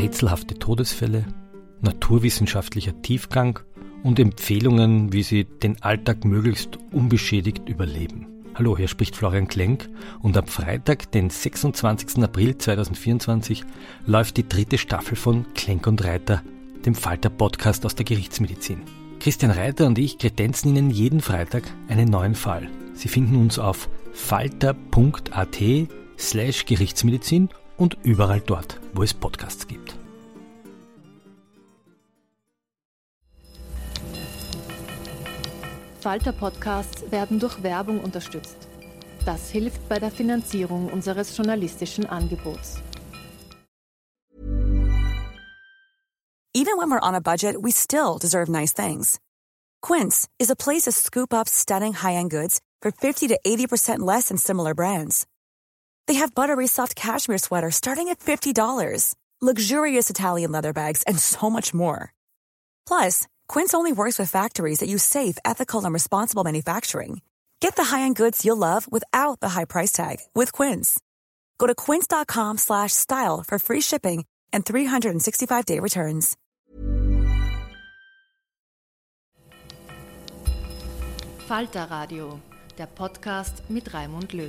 rätselhafte Todesfälle, naturwissenschaftlicher Tiefgang und Empfehlungen, wie Sie den Alltag möglichst unbeschädigt überleben. Hallo, hier spricht Florian Klenk und am Freitag, den 26. April 2024, läuft die 3. Staffel von Klenk und Reiter, dem Falter-Podcast aus der Gerichtsmedizin. Christian Reiter und ich kredenzen Ihnen jeden Freitag einen neuen Fall. Sie finden uns auf falter.at/Gerichtsmedizin und überall dort, wo es Podcasts gibt. Falter-Podcasts werden durch Werbung unterstützt. Das hilft bei der Finanzierung unseres journalistischen Angebots. Even when we're on a budget, we still deserve nice things. Quince is a place to scoop up stunning high-end goods for 50 to 80% less than similar brands. They have buttery soft cashmere sweaters starting at $50, luxurious Italian leather bags, and so much more. Plus, Quince only works with factories that use safe, ethical, and responsible manufacturing. Get the high-end goods you'll love without the high price tag with Quince. Go to quince.com/style for free shipping and 365-day returns. Falter Radio, der Podcast mit Raimund Löw.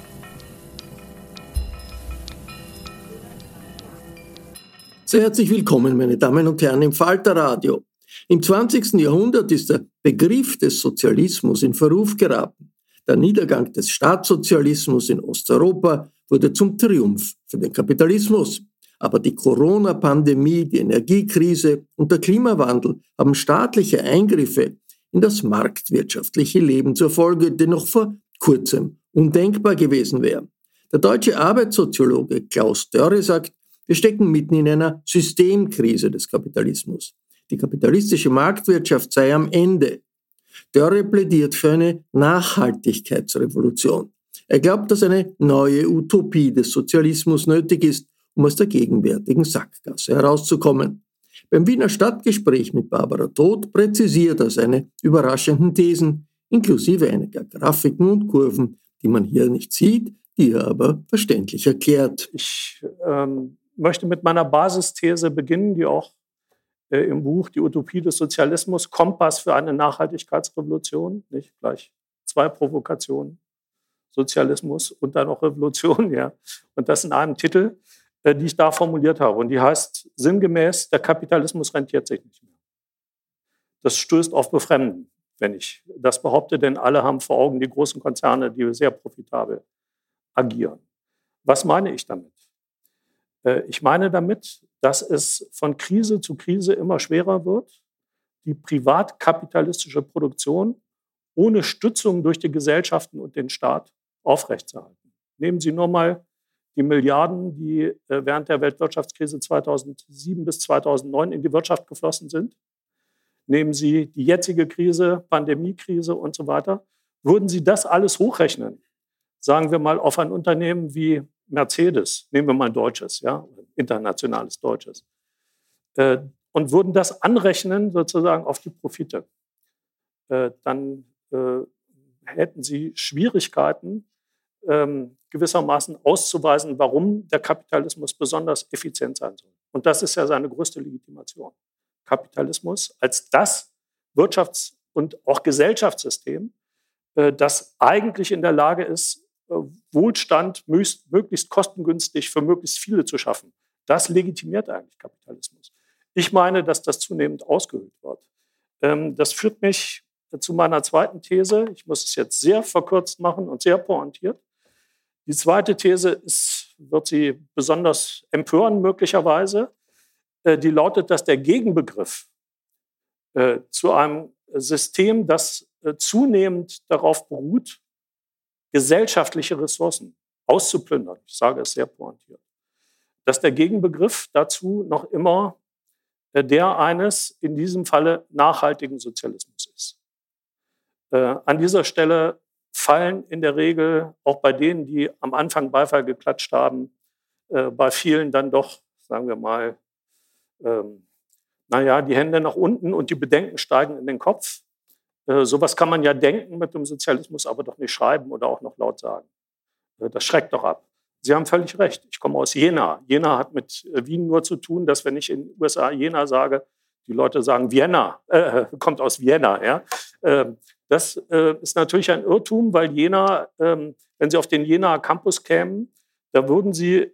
Sehr herzlich willkommen, meine Damen und Herren, im Falter Radio. Im 20. Jahrhundert ist der Begriff des Sozialismus in Verruf geraten. Der Niedergang des Staatssozialismus in Osteuropa wurde zum Triumph für den Kapitalismus. Aber die Corona-Pandemie, die Energiekrise und der Klimawandel haben staatliche Eingriffe in das marktwirtschaftliche Leben zur Folge, die noch vor kurzem undenkbar gewesen wären. Der deutsche Arbeitssoziologe Klaus Dörre sagt, wir stecken mitten in einer Systemkrise des Kapitalismus. Die kapitalistische Marktwirtschaft sei am Ende. Dörre plädiert für eine Nachhaltigkeitsrevolution. Er glaubt, dass eine neue Utopie des Sozialismus nötig ist, um aus der gegenwärtigen Sackgasse herauszukommen. Beim Wiener Stadtgespräch mit Barbara Todt präzisiert er seine überraschenden Thesen, inklusive einiger Grafiken und Kurven, die man hier nicht sieht, die er aber verständlich erklärt. Ich möchte mit meiner Basisthese beginnen, die auch im Buch Die Utopie des Sozialismus, Kompass für eine Nachhaltigkeitsrevolution, nicht gleich 2 Provokationen, Sozialismus und dann noch Revolution, ja. Und das in einem Titel, die ich da formuliert habe. Und die heißt sinngemäß, der Kapitalismus rentiert sich nicht mehr. Das stößt auf Befremden, wenn ich das behaupte, denn alle haben vor Augen die großen Konzerne, die sehr profitabel agieren. Was meine ich damit? Ich meine damit, dass es von Krise zu Krise immer schwerer wird, die privatkapitalistische Produktion ohne Stützung durch die Gesellschaften und den Staat aufrechtzuerhalten. Nehmen Sie nur mal die Milliarden, die während der Weltwirtschaftskrise 2007 bis 2009 in die Wirtschaft geflossen sind. Nehmen Sie die jetzige Krise, Pandemiekrise und so weiter. Würden Sie das alles hochrechnen, sagen wir mal auf ein Unternehmen wie Mercedes, nehmen wir mal ein deutsches, ja, internationales deutsches, und würden das anrechnen sozusagen auf die Profite, dann hätten sie Schwierigkeiten, gewissermaßen auszuweisen, warum der Kapitalismus besonders effizient sein soll. Und das ist ja seine größte Legitimation. Kapitalismus als das Wirtschafts- und auch Gesellschaftssystem, das eigentlich in der Lage ist, Wohlstand möglichst kostengünstig für möglichst viele zu schaffen. Das legitimiert eigentlich Kapitalismus. Ich meine, dass das zunehmend ausgehöhlt wird. Das führt mich zu meiner zweiten These. Ich muss es jetzt sehr verkürzt machen und sehr pointiert. Die zweite These wird Sie besonders empören möglicherweise. Die lautet, dass der Gegenbegriff zu einem System, das zunehmend darauf beruht, gesellschaftliche Ressourcen auszuplündern, ich sage es sehr pointiert, dass der Gegenbegriff dazu noch immer der eines, in diesem Falle, nachhaltigen Sozialismus ist. An dieser Stelle fallen in der Regel auch bei denen, die am Anfang Beifall geklatscht haben, bei vielen dann doch, sagen wir mal, die Hände nach unten und die Bedenken steigen in den Kopf. Sowas kann man ja denken mit dem Sozialismus, aber doch nicht schreiben oder auch noch laut sagen. Das schreckt doch ab. Sie haben völlig recht. Ich komme aus Jena. Jena hat mit Wien nur zu tun, dass wenn ich in den USA Jena sage, die Leute sagen Vienna, kommt aus Vienna. Ja? Das ist natürlich ein Irrtum, weil Jena, wenn Sie auf den Jenaer Campus kämen, da würden Sie,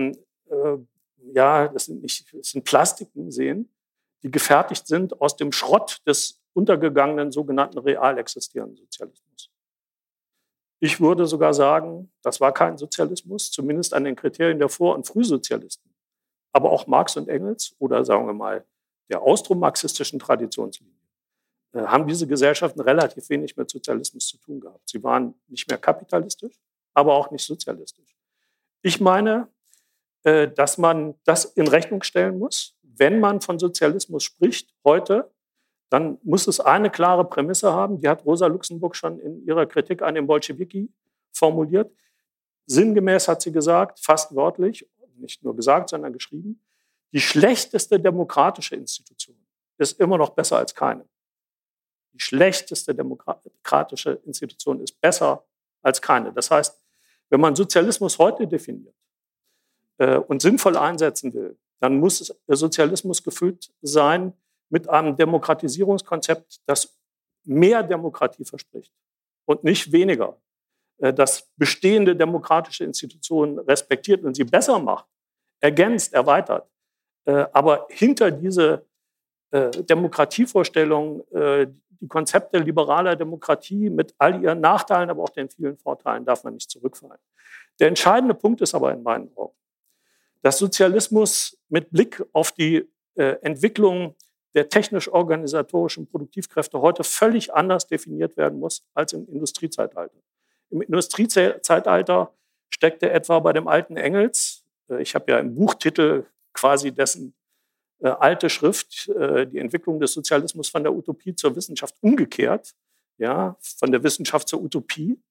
das sind Plastiken sehen, die gefertigt sind aus dem Schrott des untergegangenen sogenannten real existierenden Sozialismus. Ich würde sogar sagen, das war kein Sozialismus, zumindest an den Kriterien der Vor- und Frühsozialisten. Aber auch Marx und Engels oder sagen wir mal der austromarxistischen Traditionslinie haben diese Gesellschaften relativ wenig mit Sozialismus zu tun gehabt. Sie waren nicht mehr kapitalistisch, aber auch nicht sozialistisch. Ich meine, dass man das in Rechnung stellen muss. Wenn man von Sozialismus spricht heute, dann muss es eine klare Prämisse haben, die hat Rosa Luxemburg schon in ihrer Kritik an den Bolschewiki formuliert. Sinngemäß hat sie gesagt, fast wörtlich, nicht nur gesagt, sondern geschrieben, die schlechteste demokratische Institution ist immer noch besser als keine. Die schlechteste demokratische Institution ist besser als keine. Das heißt, wenn man Sozialismus heute definiert und sinnvoll einsetzen will, dann muss der Sozialismus gefüllt sein mit einem Demokratisierungskonzept, das mehr Demokratie verspricht und nicht weniger, das bestehende demokratische Institutionen respektiert und sie besser macht, ergänzt, erweitert. Aber hinter diese Demokratievorstellung, die Konzepte liberaler Demokratie mit all ihren Nachteilen, aber auch den vielen Vorteilen, darf man nicht zurückfallen. Der entscheidende Punkt ist aber in meinen Augen, dass Sozialismus mit Blick auf die Entwicklung der technisch-organisatorischen Produktivkräfte heute völlig anders definiert werden muss als im Industriezeitalter. Im Industriezeitalter steckte etwa bei dem alten Engels, ich habe ja im Buchtitel quasi dessen alte Schrift, die Entwicklung des Sozialismus von der Utopie zur Wissenschaft umgekehrt, ja, von der Wissenschaft zur Utopie.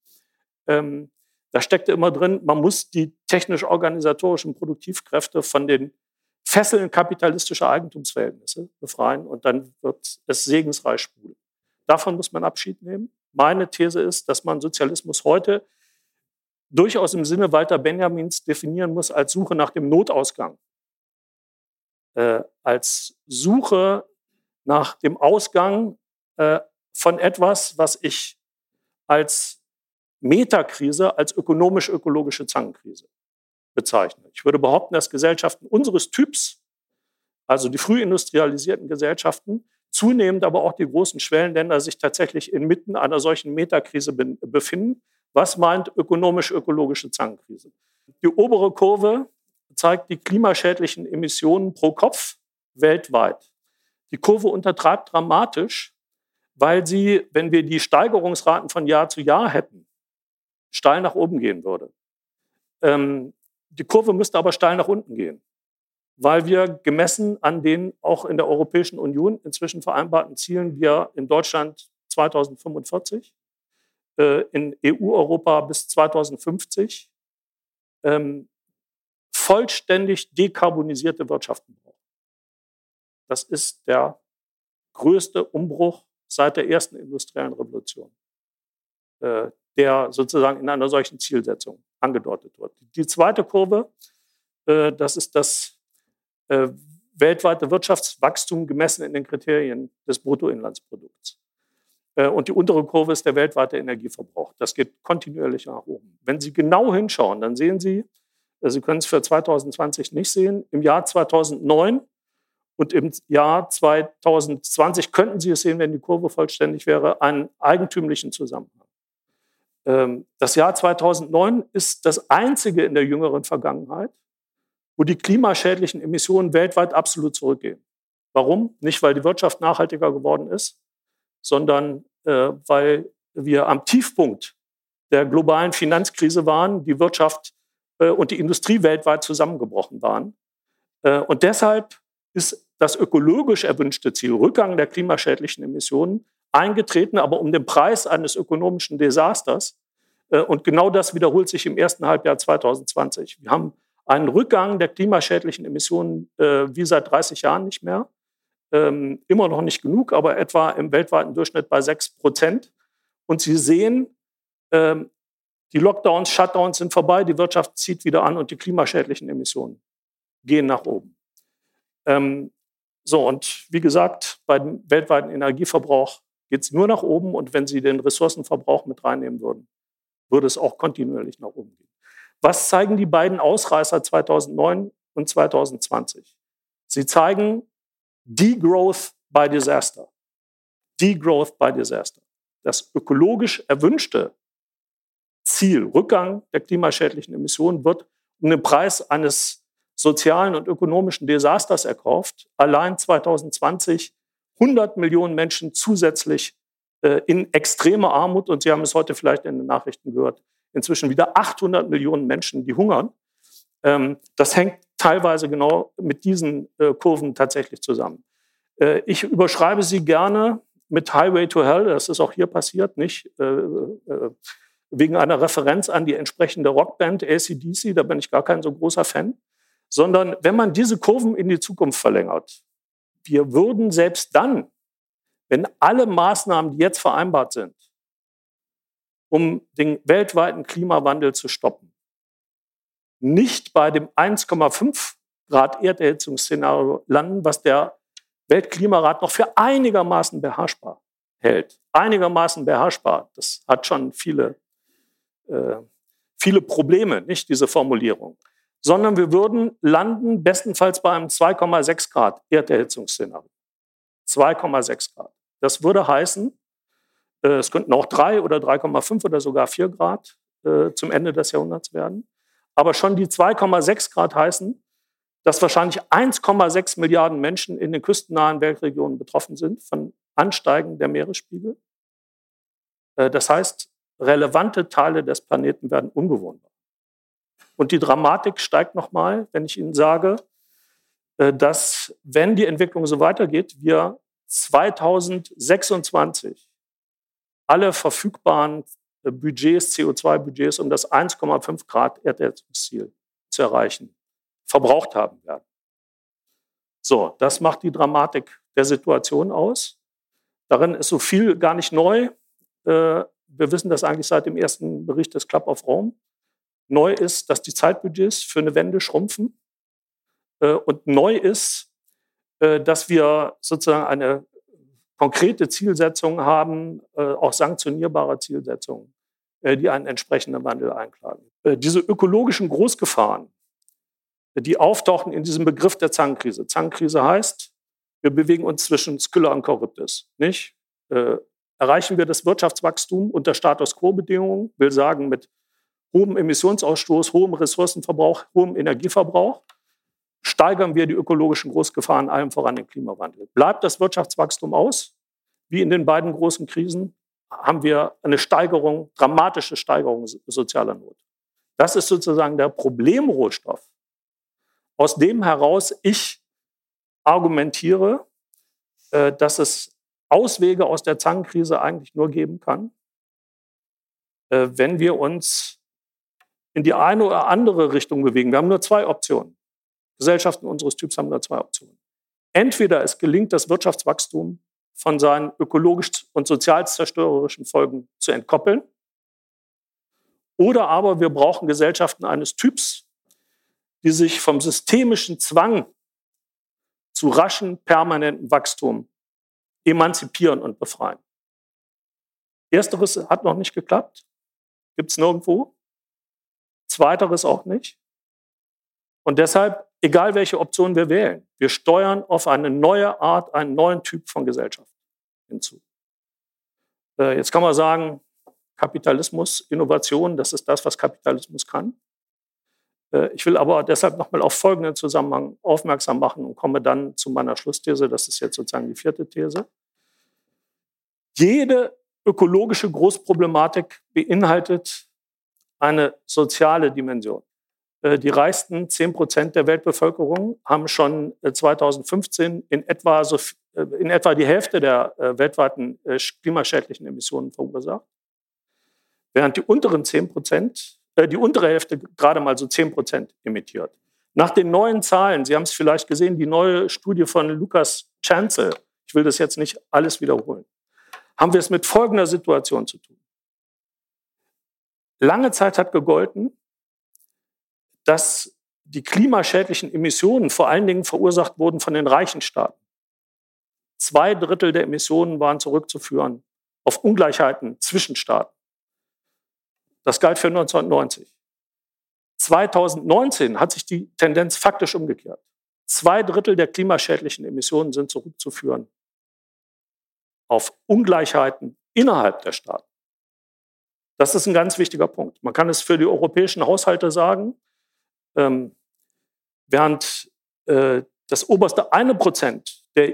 Da steckte immer drin, man muss die technisch-organisatorischen Produktivkräfte von den Fesseln kapitalistischer Eigentumsverhältnisse befreien und dann wird es segensreich sprudeln. Davon muss man Abschied nehmen. Meine These ist, dass man Sozialismus heute durchaus im Sinne Walter Benjamins definieren muss als Suche nach dem Notausgang. Als Suche nach dem Ausgang von etwas, was ich als Metakrise, als ökonomisch-ökologische Zangenkrise bezeichne. Ich würde behaupten, dass Gesellschaften unseres Typs, also die frühindustrialisierten Gesellschaften, zunehmend aber auch die großen Schwellenländer sich tatsächlich inmitten einer solchen Metakrise befinden. Was meint ökonomisch-ökologische Zangenkrise? Die obere Kurve zeigt die klimaschädlichen Emissionen pro Kopf weltweit. Die Kurve untertreibt dramatisch, weil sie, wenn wir die Steigerungsraten von Jahr zu Jahr hätten, steil nach oben gehen würde. Die Kurve müsste aber steil nach unten gehen, weil wir gemessen an den auch in der Europäischen Union inzwischen vereinbarten Zielen, wir in Deutschland 2045, in EU-Europa bis 2050 vollständig dekarbonisierte Wirtschaften brauchen. Das ist der größte Umbruch seit der ersten industriellen Revolution, der sozusagen in einer solchen Zielsetzung angedeutet wird. Die zweite Kurve, das ist das weltweite Wirtschaftswachstum gemessen in den Kriterien des Bruttoinlandsprodukts. Und die untere Kurve ist der weltweite Energieverbrauch. Das geht kontinuierlich nach oben. Wenn Sie genau hinschauen, dann sehen Sie, Sie können es für 2020 nicht sehen, im Jahr 2009 und im Jahr 2020 könnten Sie es sehen, wenn die Kurve vollständig wäre, einen eigentümlichen Zusammenhang. Das Jahr 2009 ist das einzige in der jüngeren Vergangenheit, wo die klimaschädlichen Emissionen weltweit absolut zurückgehen. Warum? Nicht, weil die Wirtschaft nachhaltiger geworden ist, sondern weil wir am Tiefpunkt der globalen Finanzkrise waren, die Wirtschaft und die Industrie weltweit zusammengebrochen waren. Und deshalb ist das ökologisch erwünschte Ziel, Rückgang der klimaschädlichen Emissionen, eingetreten, aber um den Preis eines ökonomischen Desasters. Und genau das wiederholt sich im ersten Halbjahr 2020. Wir haben einen Rückgang der klimaschädlichen Emissionen wie seit 30 Jahren nicht mehr. Immer noch nicht genug, aber etwa im weltweiten Durchschnitt bei 6%. Und Sie sehen, Die Lockdowns, Shutdowns sind vorbei, die Wirtschaft zieht wieder an und die klimaschädlichen Emissionen gehen nach oben. Und wie gesagt, beim weltweiten Energieverbrauch geht es nur nach oben und wenn Sie den Ressourcenverbrauch mit reinnehmen würden, würde es auch kontinuierlich nach oben gehen. Was zeigen die beiden Ausreißer 2009 und 2020? Sie zeigen Degrowth by Disaster. Degrowth by Disaster. Das ökologisch erwünschte Ziel, Rückgang der klimaschädlichen Emissionen, wird um den Preis eines sozialen und ökonomischen Desasters erkauft. Allein 2020 100 Millionen Menschen zusätzlich in extreme Armut. Und Sie haben es heute vielleicht in den Nachrichten gehört, inzwischen wieder 800 Millionen Menschen, die hungern. Das hängt teilweise genau mit diesen Kurven tatsächlich zusammen. Ich überschreibe sie gerne mit Highway to Hell. Das ist auch hier passiert, nicht wegen einer Referenz an die entsprechende Rockband AC/DC. Da bin ich gar kein so großer Fan. Sondern wenn man diese Kurven in die Zukunft verlängert, wir würden selbst dann, wenn alle Maßnahmen, die jetzt vereinbart sind, um den weltweiten Klimawandel zu stoppen, nicht bei dem 1,5 Grad Erderhitzungsszenario landen, was der Weltklimarat noch für einigermaßen beherrschbar hält. Einigermaßen beherrschbar, das hat schon viele Probleme, nicht diese Formulierung. Sondern wir würden landen bestenfalls bei einem 2,6 Grad Erderhitzungsszenario. 2,6 Grad. Das würde heißen, es könnten auch 3 oder 3,5 oder sogar 4 Grad zum Ende des Jahrhunderts werden. Aber schon die 2,6 Grad heißen, dass wahrscheinlich 1,6 Milliarden Menschen in den küstennahen Weltregionen betroffen sind von Ansteigen der Meeresspiegel. Das heißt, relevante Teile des Planeten werden unbewohnbar. Und die Dramatik steigt nochmal, wenn ich Ihnen sage, dass, wenn die Entwicklung so weitergeht, wir 2026 alle verfügbaren Budgets, CO2-Budgets, um das 1,5 Grad Erderhitzungsziel zu erreichen, verbraucht haben werden. So, das macht die Dramatik der Situation aus. Darin ist so viel gar nicht neu. Wir wissen das eigentlich seit dem ersten Bericht des Club of Rome. Neu ist, dass die Zeitbudgets für eine Wende schrumpfen. Und neu ist, dass wir sozusagen eine konkrete Zielsetzung haben, auch sanktionierbare Zielsetzungen, die einen entsprechenden Wandel einklagen. Diese ökologischen Großgefahren, die auftauchen in diesem Begriff der Zangenkrise. Zangenkrise heißt, wir bewegen uns zwischen Scylla und Charybdis. Nicht? Erreichen wir das Wirtschaftswachstum unter Status-Quo-Bedingungen, will sagen mit hohem Emissionsausstoß, hohem Ressourcenverbrauch, hohem Energieverbrauch, steigern wir die ökologischen Großgefahren, allem voran den Klimawandel. Bleibt das Wirtschaftswachstum aus, wie in den beiden großen Krisen, haben wir eine Steigerung, dramatische Steigerung sozialer Not. Das ist sozusagen der Problemrohstoff, aus dem heraus ich argumentiere, dass es Auswege aus der Zangenkrise eigentlich nur geben kann, wenn wir uns in die eine oder andere Richtung bewegen. Wir haben nur zwei Optionen. Gesellschaften unseres Typs haben nur zwei Optionen. Entweder es gelingt, das Wirtschaftswachstum von seinen ökologisch und sozial zerstörerischen Folgen zu entkoppeln, oder aber wir brauchen Gesellschaften eines Typs, die sich vom systemischen Zwang zu raschen, permanenten Wachstum emanzipieren und befreien. Ersteres hat noch nicht geklappt, gibt es nirgendwo. Zweiteres auch nicht. Und deshalb, egal welche Option wir wählen, wir steuern auf eine neue Art, einen neuen Typ von Gesellschaft hinzu. Jetzt kann man sagen, Kapitalismus, Innovation, das ist das, was Kapitalismus kann. Ich will aber deshalb nochmal auf folgenden Zusammenhang aufmerksam machen und komme dann zu meiner Schlussthese, das ist jetzt sozusagen die vierte These. Jede ökologische Großproblematik beinhaltet eine soziale Dimension. Die reichsten 10% der Weltbevölkerung haben schon 2015 in etwa die Hälfte der weltweiten klimaschädlichen Emissionen verursacht, während die unteren 10%, die untere Hälfte gerade mal so 10% emittiert. Nach den neuen Zahlen, Sie haben es vielleicht gesehen, die neue Studie von Lucas Chancel, ich will das jetzt nicht alles wiederholen, haben wir es mit folgender Situation zu tun. lange Zeit hat gegolten, dass die klimaschädlichen Emissionen vor allen Dingen verursacht wurden von den reichen Staaten. 2/3 der Emissionen waren zurückzuführen auf Ungleichheiten zwischen Staaten. Das galt für 1990. 2019 hat sich die Tendenz faktisch umgekehrt. 2/3 der klimaschädlichen Emissionen sind zurückzuführen auf Ungleichheiten innerhalb der Staaten. Das ist ein ganz wichtiger Punkt. Man kann es für die europäischen Haushalte sagen, während das oberste 1% der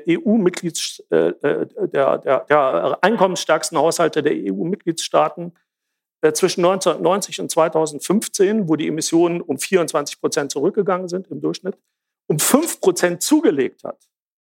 der einkommensstärksten Haushalte der EU-Mitgliedstaaten zwischen 1990 und 2015, wo die Emissionen um 24% zurückgegangen sind im Durchschnitt, um 5% zugelegt hat,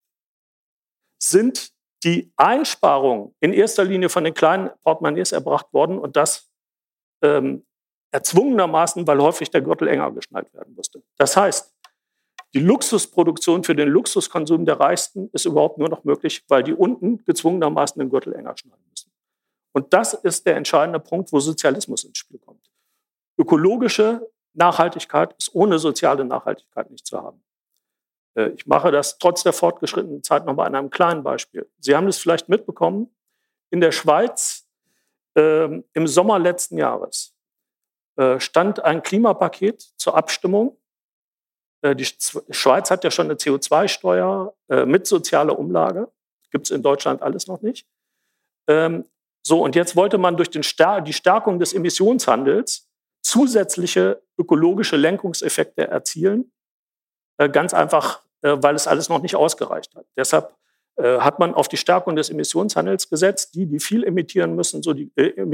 sind die Einsparungen in erster Linie von den kleinen Portemonnaies erbracht worden und das erzwungenermaßen, weil häufig der Gürtel enger geschnallt werden musste. Das heißt, die Luxusproduktion für den Luxuskonsum der Reichsten ist überhaupt nur noch möglich, weil die unten gezwungenermaßen den Gürtel enger schnallen müssen. Und das ist der entscheidende Punkt, wo Sozialismus ins Spiel kommt. Ökologische Nachhaltigkeit ist ohne soziale Nachhaltigkeit nicht zu haben. Ich mache das trotz der fortgeschrittenen Zeit nochmal an einem kleinen Beispiel. Sie haben es vielleicht mitbekommen, in der Schweiz im Sommer letzten Jahres stand ein Klimapaket zur Abstimmung. Die Schweiz hat ja schon eine CO2-Steuer mit sozialer Umlage. Gibt es in Deutschland alles noch nicht. Und jetzt wollte man durch die Stärkung des Emissionshandels zusätzliche ökologische Lenkungseffekte erzielen. Ganz einfach, weil es alles noch nicht ausgereicht hat. Deshalb hat man auf die Stärkung des Emissionshandels gesetzt. Die viel emittieren müssen, so die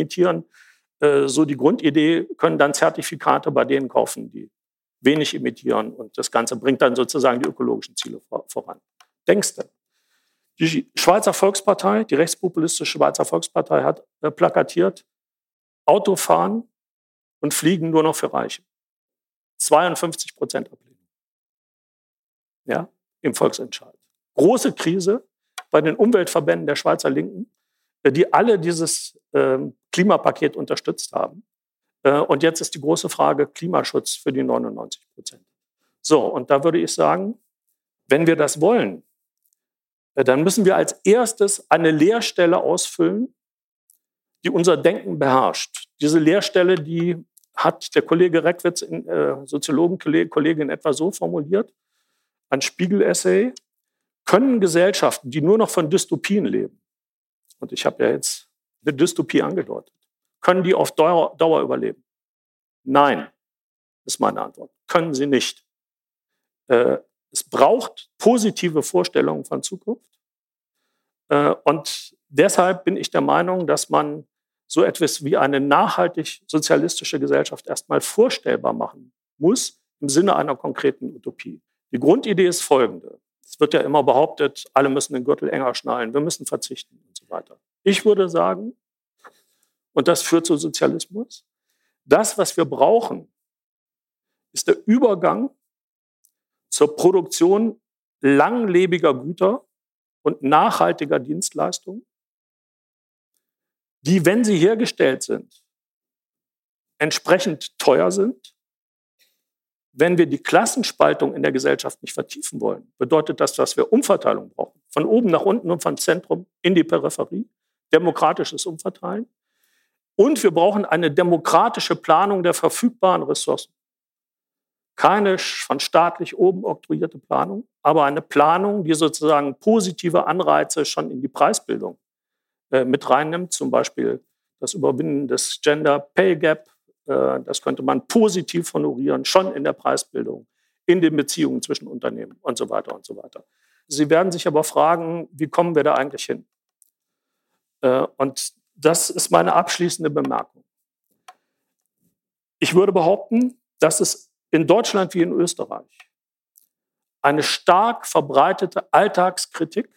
Grundidee, können dann Zertifikate bei denen kaufen, die wenig emittieren. Und das Ganze bringt dann sozusagen die ökologischen Ziele voran. Denkste. Die Schweizer Volkspartei, die rechtspopulistische Schweizer Volkspartei hat plakatiert, Autofahren und Fliegen nur noch für Reiche. 52% Ablehnung. Ja, im Volksentscheid. Große Krise bei den Umweltverbänden der Schweizer Linken, die alle dieses Klimapaket unterstützt haben. Und jetzt ist die große Frage Klimaschutz für die 99%. So, und da würde ich sagen, wenn wir das wollen, dann müssen wir als erstes eine Leerstelle ausfüllen, die unser Denken beherrscht. Diese Leerstelle, die hat der Kollege Reckwitz, Soziologenkollege, in etwa so formuliert, ein Spiegel-Essay: Können Gesellschaften, die nur noch von Dystopien leben, und ich habe ja jetzt eine Dystopie angedeutet, können die auf Dauer überleben? Nein, ist meine Antwort. Können sie nicht. Es braucht positive Vorstellungen von Zukunft. Und deshalb bin ich der Meinung, dass man so etwas wie eine nachhaltig sozialistische Gesellschaft erstmal vorstellbar machen muss im Sinne einer konkreten Utopie. Die Grundidee ist folgende. Es wird ja immer behauptet, alle müssen den Gürtel enger schnallen, wir müssen verzichten und so weiter. Ich würde sagen, und das führt zu Sozialismus, das, was wir brauchen, ist der Übergang zur Produktion langlebiger Güter und nachhaltiger Dienstleistungen, die, wenn sie hergestellt sind, entsprechend teuer sind. Wenn wir die Klassenspaltung in der Gesellschaft nicht vertiefen wollen, bedeutet das, dass wir Umverteilung brauchen. Von oben nach unten und vom Zentrum in die Peripherie. Demokratisches Umverteilen. Und wir brauchen eine demokratische Planung der verfügbaren Ressourcen. Keine von staatlich oben oktroyierte Planung, aber eine Planung, die sozusagen positive Anreize schon in die Preisbildung mit reinnimmt. Zum Beispiel das Überwinden des Gender Pay Gap. Das könnte man positiv honorieren, schon in der Preisbildung, in den Beziehungen zwischen Unternehmen und so weiter und so weiter. Sie werden sich aber fragen, wie kommen wir da eigentlich hin? Und das ist meine abschließende Bemerkung. Ich würde behaupten, dass es in Deutschland wie in Österreich eine stark verbreitete Alltagskritik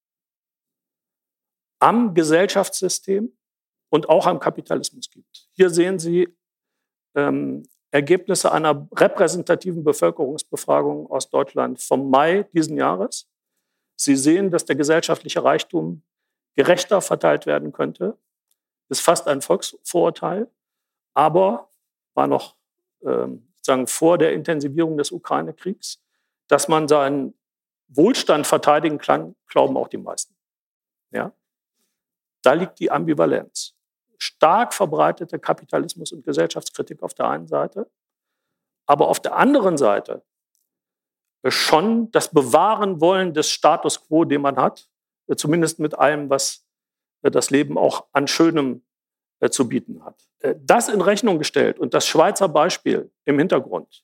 am Gesellschaftssystem und auch am Kapitalismus gibt. Hier sehen Sie Ergebnisse einer repräsentativen Bevölkerungsbefragung aus Deutschland vom Mai diesen Jahres. Sie sehen, dass der gesellschaftliche Reichtum gerechter verteilt werden könnte. Das ist fast ein Volksvorurteil. aber war noch sozusagen vor der Intensivierung des Ukraine-Kriegs, dass man seinen Wohlstand verteidigen kann, glauben auch die meisten. Ja? Da liegt die Ambivalenz. Stark verbreitete Kapitalismus- und Gesellschaftskritik auf der einen Seite, aber auf der anderen Seite schon das Bewahren wollen des Status quo, den man hat, zumindest mit allem, was das Leben auch an Schönem zu bieten hat. Das in Rechnung gestellt und das Schweizer Beispiel im Hintergrund,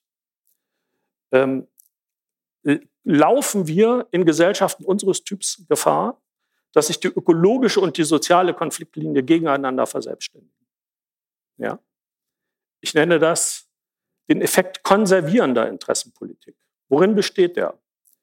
laufen wir in Gesellschaften unseres Typs Gefahr, dass sich die ökologische und die soziale Konfliktlinie gegeneinander verselbstständigen. Ja? Ich nenne das den Effekt konservierender Interessenpolitik. Worin besteht der?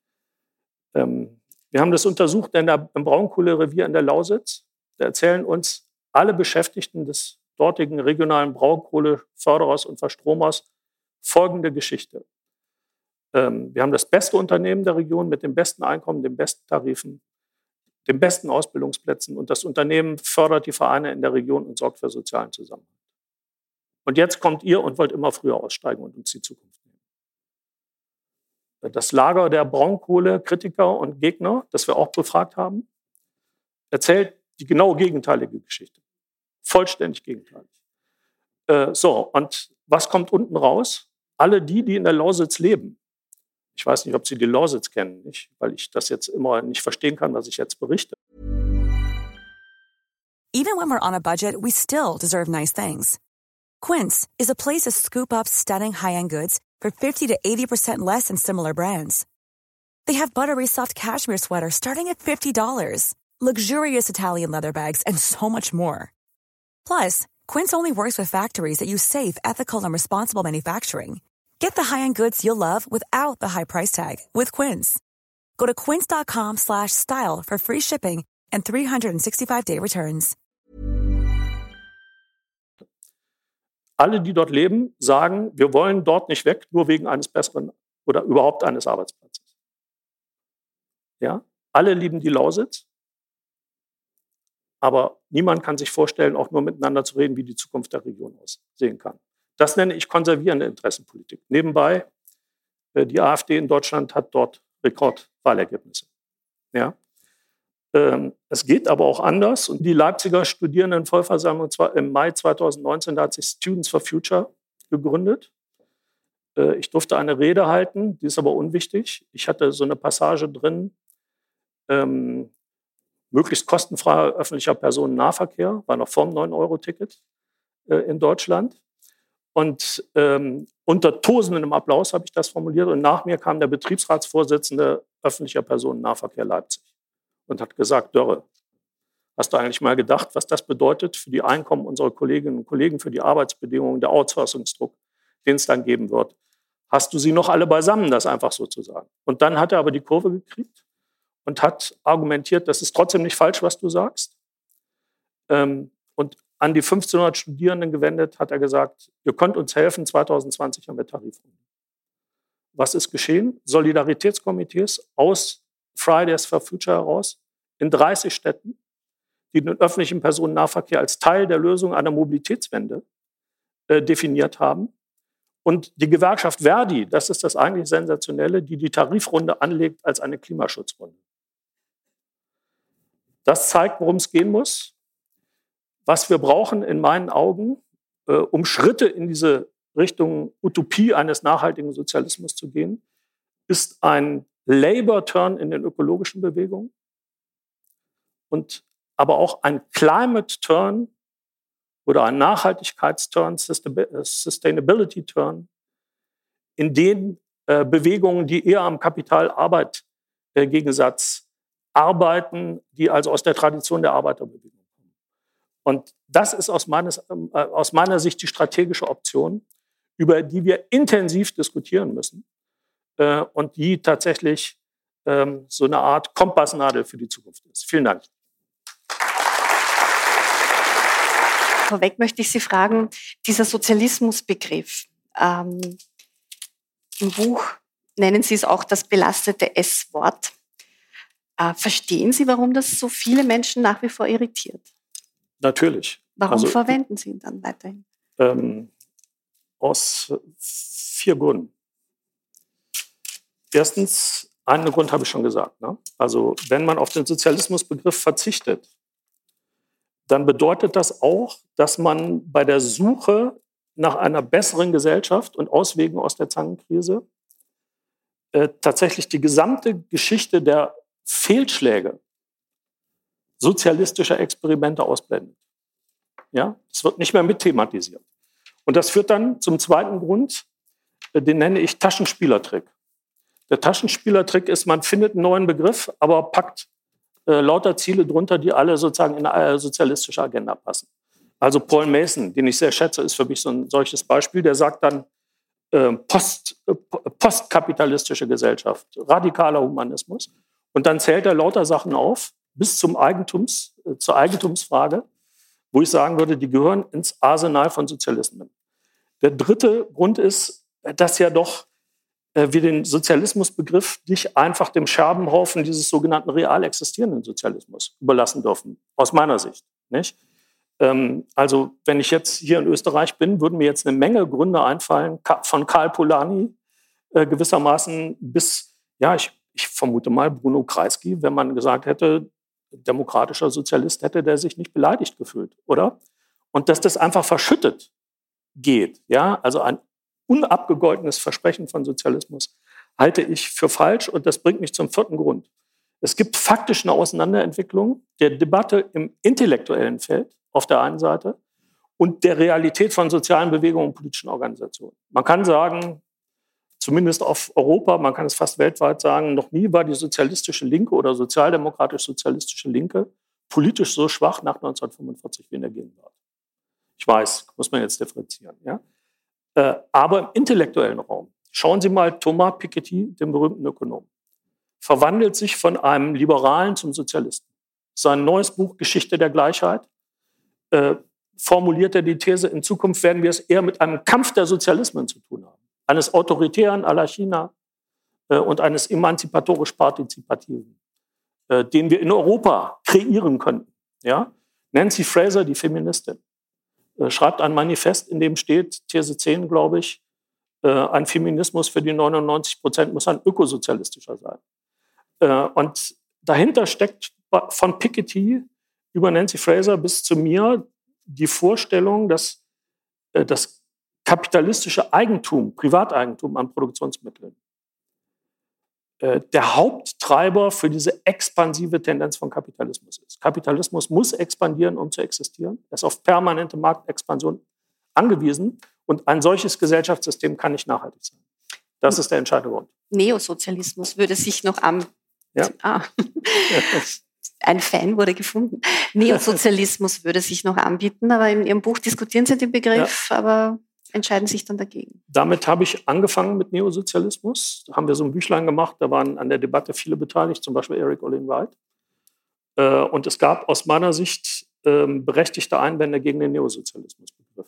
Wir haben das untersucht im Braunkohlerevier in der Lausitz. Da erzählen uns alle Beschäftigten des dortigen regionalen Braunkohleförderers und Verstromers folgende Geschichte. Wir haben das beste Unternehmen der Region mit dem besten Einkommen, den besten Tarifen, den besten Ausbildungsplätzen und das Unternehmen fördert die Vereine in der Region und sorgt für sozialen Zusammenhalt. Und jetzt kommt ihr und wollt immer früher aussteigen und uns die Zukunft nehmen. Das Lager der Braunkohle-Kritiker und Gegner, das wir auch befragt haben, erzählt die genau gegenteilige Geschichte. Vollständig gegenteilig. Und was kommt unten raus? Alle die in der Lausitz leben. Ich weiß nicht, ob Sie die Lausitz kennen, nicht? Weil ich das jetzt immer nicht verstehen kann, was ich jetzt berichte. Even when we're on a budget, we still deserve nice things. Quince is a place to scoop up stunning high-end goods for 50 to 80% less than similar brands. They have buttery soft cashmere sweaters starting at $50, luxurious Italian leather bags, and so much more. Plus, Quince only works with factories that use safe, ethical, and responsible manufacturing. Get the high-end goods you'll love without the high price tag with Quince. Go to quince.com/style for free shipping and 365-day returns. Alle, die dort leben, sagen, wir wollen dort nicht weg, nur wegen eines besseren oder überhaupt eines Arbeitsplatzes. Ja? Alle lieben die Lausitz, aber niemand kann sich vorstellen, auch nur miteinander zu reden, wie die Zukunft der Region aussehen kann. Das nenne ich konservierende Interessenpolitik. Nebenbei, die AfD in Deutschland hat dort Rekordwahlergebnisse. Ja? Es geht aber auch anders. Und die Leipziger Studierendenvollversammlung im Mai 2019, da hat sich Students for Future gegründet. Ich durfte eine Rede halten, die ist aber unwichtig. Ich hatte so eine Passage drin, möglichst kostenfreier öffentlicher Personennahverkehr, war noch vor dem 9-Euro-Ticket in Deutschland. Und unter tosendem Applaus habe ich das formuliert. Und nach mir kam der Betriebsratsvorsitzende öffentlicher Personennahverkehr Leipzig und hat gesagt, Dörre, hast du eigentlich mal gedacht, was das bedeutet für die Einkommen unserer Kolleginnen und Kollegen, für die Arbeitsbedingungen, der Outsourcungsdruck, den es dann geben wird? Hast du sie noch alle beisammen, das einfach so zu sagen? Und dann hat er aber die Kurve gekriegt und hat argumentiert, das ist trotzdem nicht falsch, was du sagst. Und an die 1500 Studierenden gewendet, hat er gesagt, ihr könnt uns helfen, 2020 haben wir Tarifrunde. Was ist geschehen? Solidaritätskomitees aus Fridays for Future heraus in 30 Städten, die den öffentlichen Personennahverkehr als Teil der Lösung einer Mobilitätswende definiert haben. Und die Gewerkschaft Verdi, das ist das eigentlich Sensationelle, die die Tarifrunde anlegt als eine Klimaschutzrunde. Das zeigt, worum es gehen muss. Was wir brauchen in meinen Augen, um Schritte in diese Richtung Utopie eines nachhaltigen Sozialismus zu gehen, ist ein Labor-Turn in den ökologischen Bewegungen und aber auch ein Climate-Turn oder ein Nachhaltigkeitsturn, Sustainability-Turn in den Bewegungen, die eher am Kapital-Arbeit-Gegensatz arbeiten, die also aus der Tradition der Arbeiterbewegung kommen. Und das ist aus meiner Sicht die strategische Option, über die wir intensiv diskutieren müssen und die tatsächlich so eine Art Kompassnadel für die Zukunft ist. Vielen Dank. Vorweg möchte ich Sie fragen, dieser Sozialismusbegriff, im Buch nennen Sie es auch das belastete S-Wort. Verstehen Sie, warum das so viele Menschen nach wie vor irritiert? Natürlich. Warum verwenden Sie ihn dann weiterhin? Aus 4 Gründen. Erstens, einen Grund habe ich schon gesagt. Ne? Also wenn man auf den Sozialismusbegriff verzichtet, dann bedeutet das auch, dass man bei der Suche nach einer besseren Gesellschaft und Auswegen aus der Zangenkrise tatsächlich die gesamte Geschichte der Fehlschläge sozialistischer Experimente ausblendet. Ja? Das wird nicht mehr mitthematisiert. Und das führt dann zum zweiten Grund, den nenne ich Taschenspielertrick. Der Taschenspielertrick ist, man findet einen neuen Begriff, aber packt lauter Ziele drunter, die alle sozusagen in eine sozialistische Agenda passen. Also Paul Mason, den ich sehr schätze, ist für mich so ein solches Beispiel, der sagt dann postkapitalistische Gesellschaft, radikaler Humanismus. Und dann zählt er lauter Sachen auf, bis zur Eigentumsfrage, wo ich sagen würde, die gehören ins Arsenal von Sozialismen. Der dritte Grund ist, dass ja doch wir den Sozialismusbegriff nicht einfach dem Scherbenhaufen dieses sogenannten real existierenden Sozialismus überlassen dürfen, aus meiner Sicht. Nicht? Also wenn ich jetzt hier in Österreich bin, würden mir jetzt eine Menge Gründe einfallen, von Karl Polanyi gewissermaßen bis, ja, ich vermute mal Bruno Kreisky, wenn man gesagt hätte, demokratischer Sozialist, hätte der sich nicht beleidigt gefühlt, oder? Und dass das einfach verschüttet geht, ja, also ein unabgegoltenes Versprechen von Sozialismus halte ich für falsch, und das bringt mich zum vierten Grund. Es gibt faktisch eine Auseinanderentwicklung der Debatte im intellektuellen Feld auf der einen Seite und der Realität von sozialen Bewegungen und politischen Organisationen. Man kann sagen, zumindest auf Europa, man kann es fast weltweit sagen, noch nie war die sozialistische Linke oder sozialdemokratisch-sozialistische Linke politisch so schwach nach 1945 wie in der Gegenwart. Ich weiß, muss man jetzt differenzieren. Ja? Aber im intellektuellen Raum, schauen Sie mal Thomas Piketty, den berühmten Ökonom, verwandelt sich von einem Liberalen zum Sozialisten. Sein neues Buch Geschichte der Gleichheit formuliert er die These, in Zukunft werden wir es eher mit einem Kampf der Sozialismen zu tun haben. Eines autoritären à la China und eines emanzipatorisch-partizipativen, den wir in Europa kreieren könnten. Ja? Nancy Fraser, die Feministin, schreibt ein Manifest, in dem steht, These 10, glaube ich, ein Feminismus für die 99% muss ein ökosozialistischer sein. Und dahinter steckt von Piketty über Nancy Fraser bis zu mir die Vorstellung, dass das kapitalistische Eigentum, Privateigentum an Produktionsmitteln, der Haupttreiber für diese expansive Tendenz von Kapitalismus ist. Kapitalismus muss expandieren, um zu existieren. Er ist auf permanente Marktexpansion angewiesen, und ein solches Gesellschaftssystem kann nicht nachhaltig sein. Das ist der entscheidende Grund. Neosozialismus würde sich noch am... Ja. Ein Fan wurde gefunden. Neosozialismus würde sich noch anbieten, aber in Ihrem Buch diskutieren Sie den Begriff, aber entscheiden sich dann dagegen. Damit habe ich angefangen mit Neosozialismus. Da haben wir so ein Büchlein gemacht, da waren an der Debatte viele beteiligt, zum Beispiel Eric Olin Wright. Und es gab aus meiner Sicht berechtigte Einwände gegen den Neosozialismusbegriff.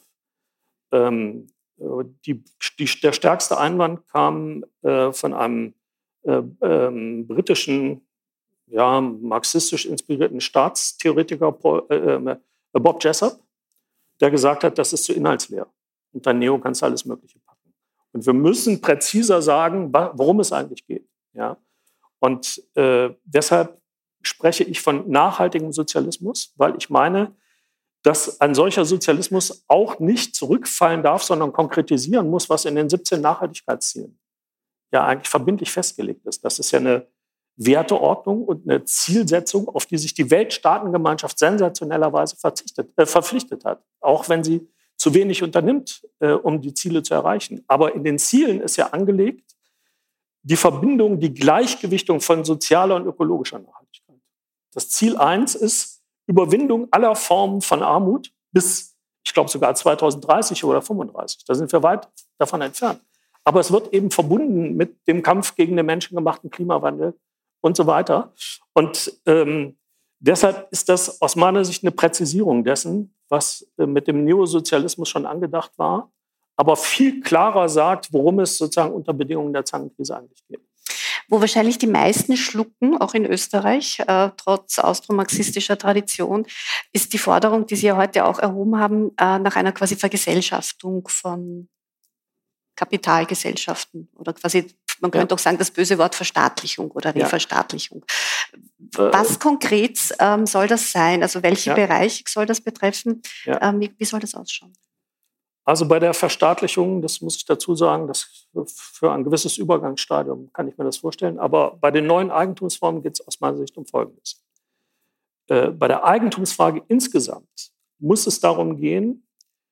Der stärkste Einwand kam von einem britischen, ja, marxistisch inspirierten Staatstheoretiker Bob Jessop, der gesagt hat, das ist zu inhaltsleer. Und dann Neo kannst du alles Mögliche packen. Und wir müssen präziser sagen, worum es eigentlich geht. Ja? Und deshalb spreche ich von nachhaltigem Sozialismus, weil ich meine, dass ein solcher Sozialismus auch nicht zurückfallen darf, sondern konkretisieren muss, was in den 17 Nachhaltigkeitszielen ja eigentlich verbindlich festgelegt ist. Das ist ja eine Werteordnung und eine Zielsetzung, auf die sich die Weltstaatengemeinschaft sensationellerweise verpflichtet hat, auch wenn sie zu wenig unternimmt, um die Ziele zu erreichen. Aber in den Zielen ist ja angelegt die Verbindung, die Gleichgewichtung von sozialer und ökologischer Nachhaltigkeit. Das Ziel 1 ist Überwindung aller Formen von Armut bis, ich glaube, sogar 2030 oder 2035. Da sind wir weit davon entfernt. Aber es wird eben verbunden mit dem Kampf gegen den menschengemachten Klimawandel und so weiter. Und deshalb ist das aus meiner Sicht eine Präzisierung dessen, was mit dem Neosozialismus schon angedacht war, aber viel klarer sagt, worum es sozusagen unter Bedingungen der Zangenkrise eigentlich geht. wo wahrscheinlich die meisten schlucken, auch in Österreich, trotz austromarxistischer Tradition, ist die Forderung, die Sie ja heute auch erhoben haben, nach einer quasi Vergesellschaftung von Kapitalgesellschaften oder quasi, man könnte auch sagen, das böse Wort Verstaatlichung oder Reverstaatlichung. Was konkret soll das sein? Also welche Bereiche soll das betreffen? Wie soll das ausschauen? Also bei der Verstaatlichung, das muss ich dazu sagen, das für ein gewisses Übergangsstadium kann ich mir das vorstellen. Aber bei den neuen Eigentumsformen geht es aus meiner Sicht um Folgendes. Bei der Eigentumsfrage insgesamt muss es darum gehen,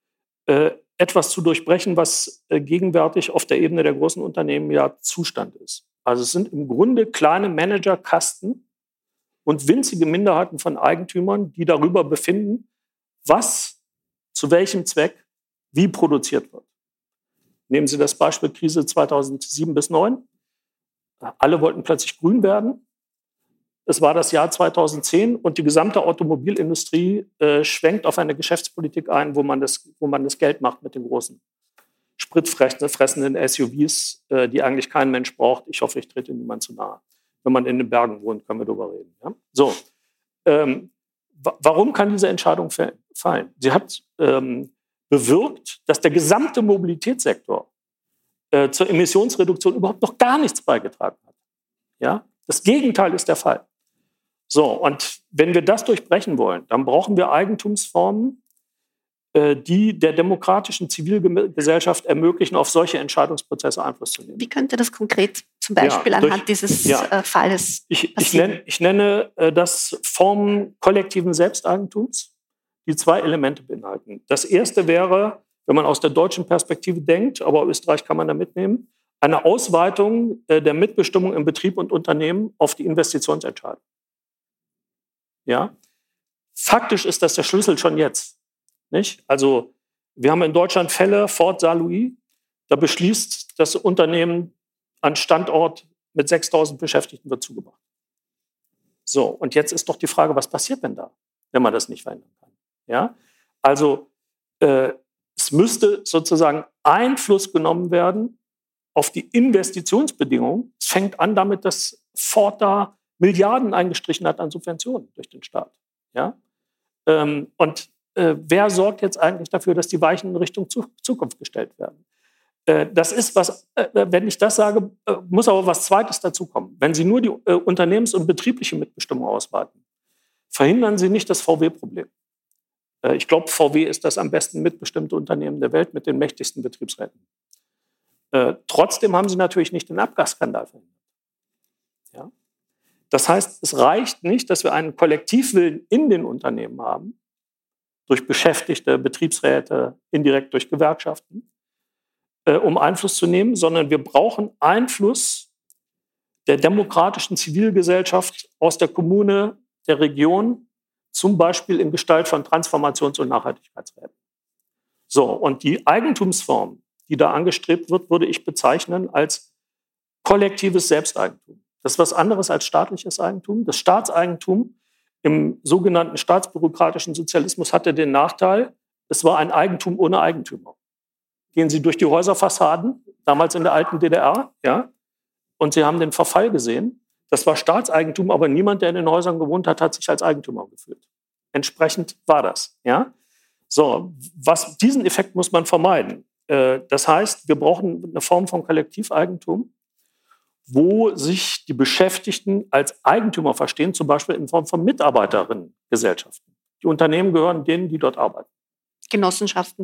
etwas zu durchbrechen, was gegenwärtig auf der Ebene der großen Unternehmen ja Zustand ist. Also es sind im Grunde kleine Managerkasten und winzige Minderheiten von Eigentümern, die darüber befinden, was zu welchem Zweck wie produziert wird. Nehmen Sie das Beispiel Krise 2007 bis 2009. Alle wollten plötzlich grün werden. Es war das Jahr 2010 und die gesamte Automobilindustrie schwenkt auf eine Geschäftspolitik ein, wo man das Geld macht mit den großen spritfressenden SUVs, die eigentlich kein Mensch braucht. Ich hoffe, ich trete niemand zu nahe. Wenn man in den Bergen wohnt, können wir darüber reden. Ja? So, warum kann diese Entscheidung fallen? Sie hat bewirkt, dass der gesamte Mobilitätssektor zur Emissionsreduktion überhaupt noch gar nichts beigetragen hat. Ja? Das Gegenteil ist der Fall. So, und wenn wir das durchbrechen wollen, dann brauchen wir Eigentumsformen, die der demokratischen Zivilgesellschaft ermöglichen, auf solche Entscheidungsprozesse Einfluss zu nehmen. Wie könnte das konkret zum Beispiel anhand dieses Falles passieren? Ich nenne das Formen kollektiven Selbsteigentums, die zwei Elemente beinhalten. Das erste wäre, wenn man aus der deutschen Perspektive denkt, aber Österreich kann man da mitnehmen, eine Ausweitung der Mitbestimmung im Betrieb und Unternehmen auf die Investitionsentscheidung. Ja? Faktisch ist das der Schlüssel schon jetzt. Nicht? Also wir haben in Deutschland Fälle, Ford Saarlouis, da beschließt das Unternehmen, ein Standort mit 6.000 Beschäftigten wird zugebaut. So, und jetzt ist doch die Frage, was passiert denn da, wenn man das nicht verhindern kann? Ja? Also es müsste sozusagen Einfluss genommen werden auf die Investitionsbedingungen. Es fängt an damit, dass Ford da Milliarden eingestrichen hat an Subventionen durch den Staat. Ja? Wer sorgt jetzt eigentlich dafür, dass die Weichen in Richtung Zukunft gestellt werden? Das ist was, wenn ich das sage, muss aber was Zweites dazukommen. Wenn Sie nur die unternehmens- und betriebliche Mitbestimmung ausweiten, verhindern Sie nicht das VW-Problem. Ich glaube, VW ist das am besten mitbestimmte Unternehmen der Welt mit den mächtigsten Betriebsräten. Trotzdem haben Sie natürlich nicht den Abgasskandal verhindert. Ja? Das heißt, es reicht nicht, dass wir einen Kollektivwillen in den Unternehmen haben, durch Beschäftigte, Betriebsräte, indirekt durch Gewerkschaften, um Einfluss zu nehmen, sondern wir brauchen Einfluss der demokratischen Zivilgesellschaft aus der Kommune, der Region, zum Beispiel in Gestalt von Transformations- und Nachhaltigkeitsräten. So, und die Eigentumsform, die da angestrebt wird, würde ich bezeichnen als kollektives Selbsteigentum. Das ist was anderes als staatliches Eigentum. Das Staatseigentum im sogenannten staatsbürokratischen Sozialismus hatte den Nachteil, es war ein Eigentum ohne Eigentümer. Gehen Sie durch die Häuserfassaden, damals in der alten DDR, ja, und Sie haben den Verfall gesehen. Das war Staatseigentum, aber niemand, der in den Häusern gewohnt hat, hat sich als Eigentümer gefühlt. Entsprechend war das. Ja? So, diesen Effekt muss man vermeiden. Das heißt, wir brauchen eine Form von Kollektiveigentum, wo sich die Beschäftigten als Eigentümer verstehen, zum Beispiel in Form von Mitarbeiterinnengesellschaften. Die Unternehmen gehören denen, die dort arbeiten. Genossenschaften,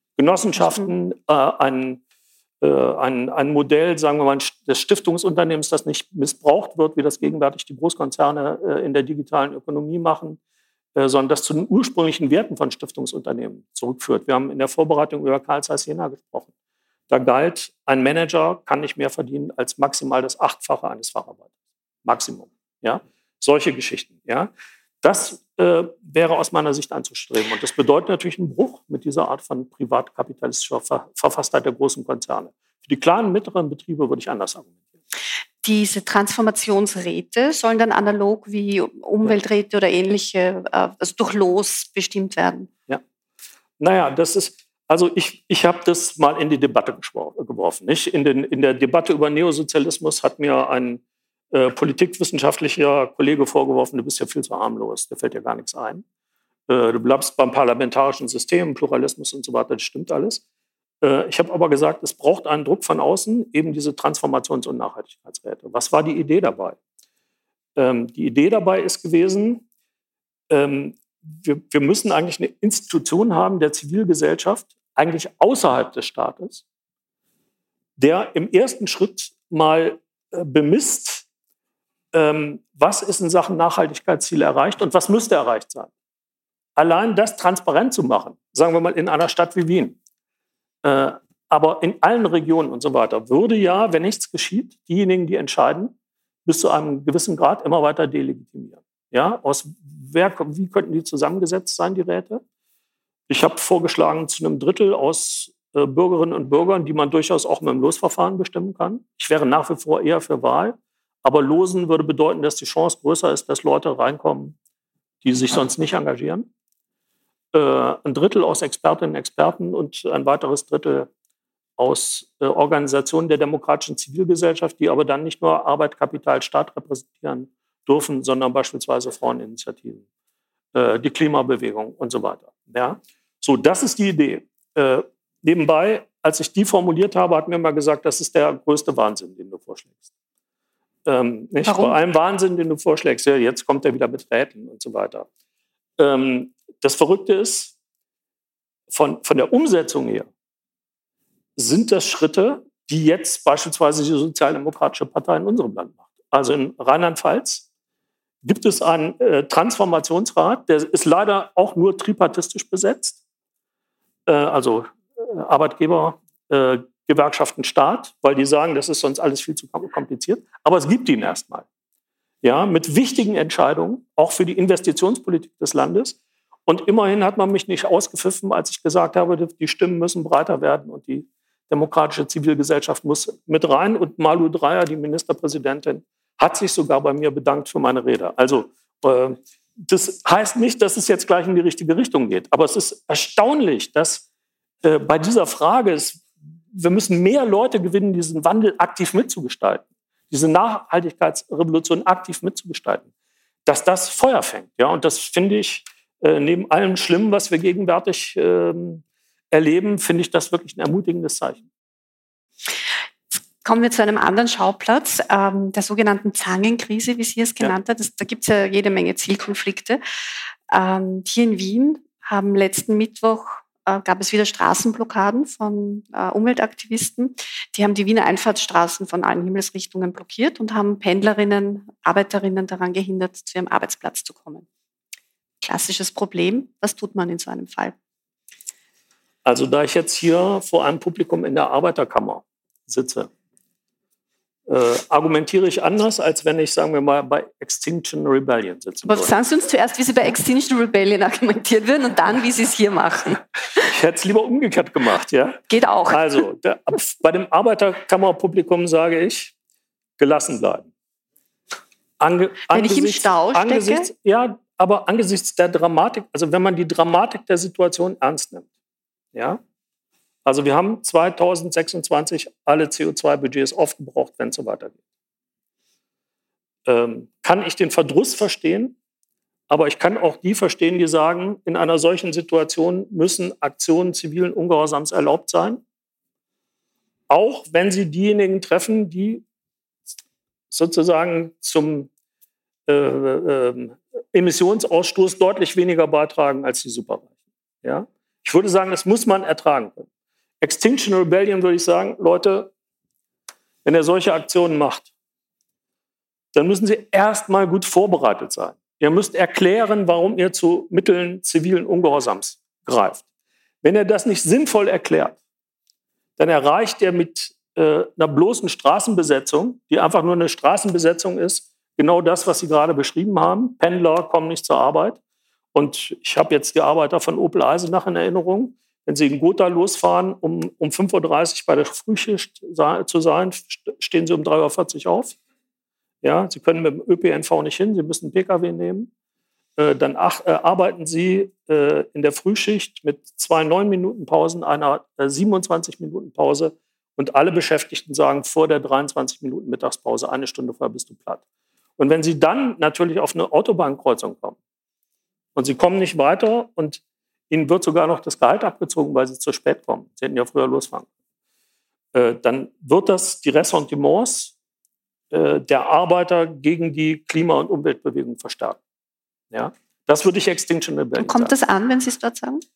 ein Modell, sagen wir mal, des Stiftungsunternehmens, das nicht missbraucht wird, wie das gegenwärtig die Großkonzerne in der digitalen Ökonomie machen, sondern das zu den ursprünglichen Werten von Stiftungsunternehmen zurückführt. Wir haben in der Vorbereitung über Carl Zeiss Jena gesprochen. Da galt, ein Manager kann nicht mehr verdienen als maximal das 8-fache eines Facharbeiters. Maximum. Ja? Solche Geschichten. Ja? Das wäre aus meiner Sicht anzustreben. Und das bedeutet natürlich einen Bruch mit dieser Art von privatkapitalistischer Verfasstheit der großen Konzerne. Für die kleinen, mittleren Betriebe würde ich anders argumentieren. Diese Transformationsräte sollen dann analog wie Umwelträte oder ähnliche, also durch Los bestimmt werden? Ja. Naja, das ist... Also ich habe das mal in die Debatte geworfen. Nicht? In der Debatte über Neosozialismus hat mir ein politikwissenschaftlicher Kollege vorgeworfen, du bist ja viel zu harmlos, dir fällt ja gar nichts ein. Du bleibst beim parlamentarischen System, Pluralismus und so weiter, das stimmt alles. Ich habe aber gesagt, es braucht einen Druck von außen, eben diese Transformations- und Nachhaltigkeitsräte. Was war die Idee dabei? Die Idee dabei ist gewesen, wir müssen eigentlich eine Institution haben der Zivilgesellschaft, eigentlich außerhalb des Staates, der im ersten Schritt mal bemisst, was ist in Sachen Nachhaltigkeitsziele erreicht und was müsste erreicht sein. Allein das transparent zu machen, sagen wir mal in einer Stadt wie Wien, aber in allen Regionen und so weiter, würde ja, wenn nichts geschieht, diejenigen, die entscheiden, bis zu einem gewissen Grad immer weiter delegitimieren. Ja, wie könnten die zusammengesetzt sein, die Räte? Ich habe vorgeschlagen, zu einem Drittel aus Bürgerinnen und Bürgern, die man durchaus auch mit dem Losverfahren bestimmen kann. Ich wäre nach wie vor eher für Wahl, aber Losen würde bedeuten, dass die Chance größer ist, dass Leute reinkommen, die sich sonst nicht engagieren. Ein Drittel aus Expertinnen und Experten und ein weiteres Drittel aus Organisationen der demokratischen Zivilgesellschaft, die aber dann nicht nur Arbeit, Kapital, Staat repräsentieren dürfen, sondern beispielsweise Fraueninitiativen, die Klimabewegung und so weiter. Ja? So, das ist die Idee. Nebenbei, als ich die formuliert habe, hat mir mal gesagt, das ist der größte Wahnsinn, den du vorschlägst. Nicht? Vor allem Wahnsinn, den du vorschlägst, ja, jetzt kommt er wieder mit Räten und so weiter. Das Verrückte ist, von der Umsetzung her sind das Schritte, die jetzt beispielsweise die Sozialdemokratische Partei in unserem Land macht. Also in Rheinland-Pfalz gibt es einen Transformationsrat, der ist leider auch nur tripartistisch besetzt, also Arbeitgeber, Gewerkschaften, Staat, weil die sagen, das ist sonst alles viel zu kompliziert. Aber es gibt ihn erstmal. Ja, mit wichtigen Entscheidungen, auch für die Investitionspolitik des Landes. Und immerhin hat man mich nicht ausgepfiffen, als ich gesagt habe, die Stimmen müssen breiter werden und die demokratische Zivilgesellschaft muss mit rein. Und Malu Dreyer, die Ministerpräsidentin, hat sich sogar bei mir bedankt für meine Rede. Also das heißt nicht, dass es jetzt gleich in die richtige Richtung geht. Aber es ist erstaunlich, dass bei dieser Frage wir müssen mehr Leute gewinnen, diesen Wandel aktiv mitzugestalten, diese Nachhaltigkeitsrevolution aktiv mitzugestalten, dass das Feuer fängt. Ja? Und das finde ich, neben allem Schlimmen, was wir gegenwärtig erleben, finde ich das wirklich ein ermutigendes Zeichen. Kommen wir zu einem anderen Schauplatz, der sogenannten Zangenkrise, wie Sie es genannt haben. Da gibt es ja jede Menge Zielkonflikte. Hier in Wien haben letzten Mittwoch gab es wieder Straßenblockaden von Umweltaktivisten. Die haben die Wiener Einfahrtsstraßen von allen Himmelsrichtungen blockiert und haben Pendlerinnen, Arbeiterinnen daran gehindert, zu ihrem Arbeitsplatz zu kommen. Klassisches Problem. Was tut man in so einem Fall? Also da ich jetzt hier vor einem Publikum in der Arbeiterkammer sitze, argumentiere ich anders, als wenn ich, sagen wir mal, bei Extinction Rebellion sitze. Aber sagen Sie uns zuerst, wie Sie bei Extinction Rebellion argumentieren würden und dann, wie Sie es hier machen. Ich hätte es lieber umgekehrt gemacht, ja? Geht auch. Also, bei dem Arbeiterkammerpublikum sage ich, gelassen bleiben. Wenn ich im Stau stecke? Ja, aber angesichts der Dramatik, also wenn man die Dramatik der Situation ernst nimmt, ja? Also wir haben 2026 alle CO2-Budgets aufgebraucht, wenn es so weitergeht. Kann ich den Verdruss verstehen, aber ich kann auch die verstehen, die sagen, in einer solchen Situation müssen Aktionen zivilen Ungehorsams erlaubt sein, auch wenn sie diejenigen treffen, die sozusagen zum Emissionsausstoß deutlich weniger beitragen als die Superreichen. Ja? Ich würde sagen, das muss man ertragen können. Extinction Rebellion würde ich sagen, Leute, wenn ihr solche Aktionen macht, dann müssen sie erstmal gut vorbereitet sein. Ihr müsst erklären, warum ihr zu Mitteln zivilen Ungehorsams greift. Wenn ihr das nicht sinnvoll erklärt, dann erreicht ihr mit einer bloßen Straßenbesetzung, die einfach nur eine Straßenbesetzung ist, genau das, was Sie gerade beschrieben haben. Pendler kommen nicht zur Arbeit. Und ich habe jetzt die Arbeiter von Opel Eisenach in Erinnerung. Wenn Sie in Gotha losfahren, um 5.30 Uhr bei der Frühschicht zu sein, stehen Sie um 3.40 Uhr auf. Ja, Sie können mit dem ÖPNV nicht hin, Sie müssen einen Pkw nehmen. Dann arbeiten Sie in der Frühschicht mit 2 9-Minuten-Pausen, einer 27-Minuten-Pause Und alle Beschäftigten sagen, vor der 23 Minuten Mittagspause, 1 Stunde vorher bist du platt. Und wenn Sie dann natürlich auf eine Autobahnkreuzung kommen und Sie kommen nicht weiter und Ihnen wird sogar noch das Gehalt abgezogen, weil Sie zu spät kommen, Sie hätten ja früher losfahren, dann wird das die Ressentiments der Arbeiter gegen die Klima- und Umweltbewegung verstärken. Ja? Das würde ich Extinction Rebellion sagen. Kommt das an, wenn Sie es dort sagen?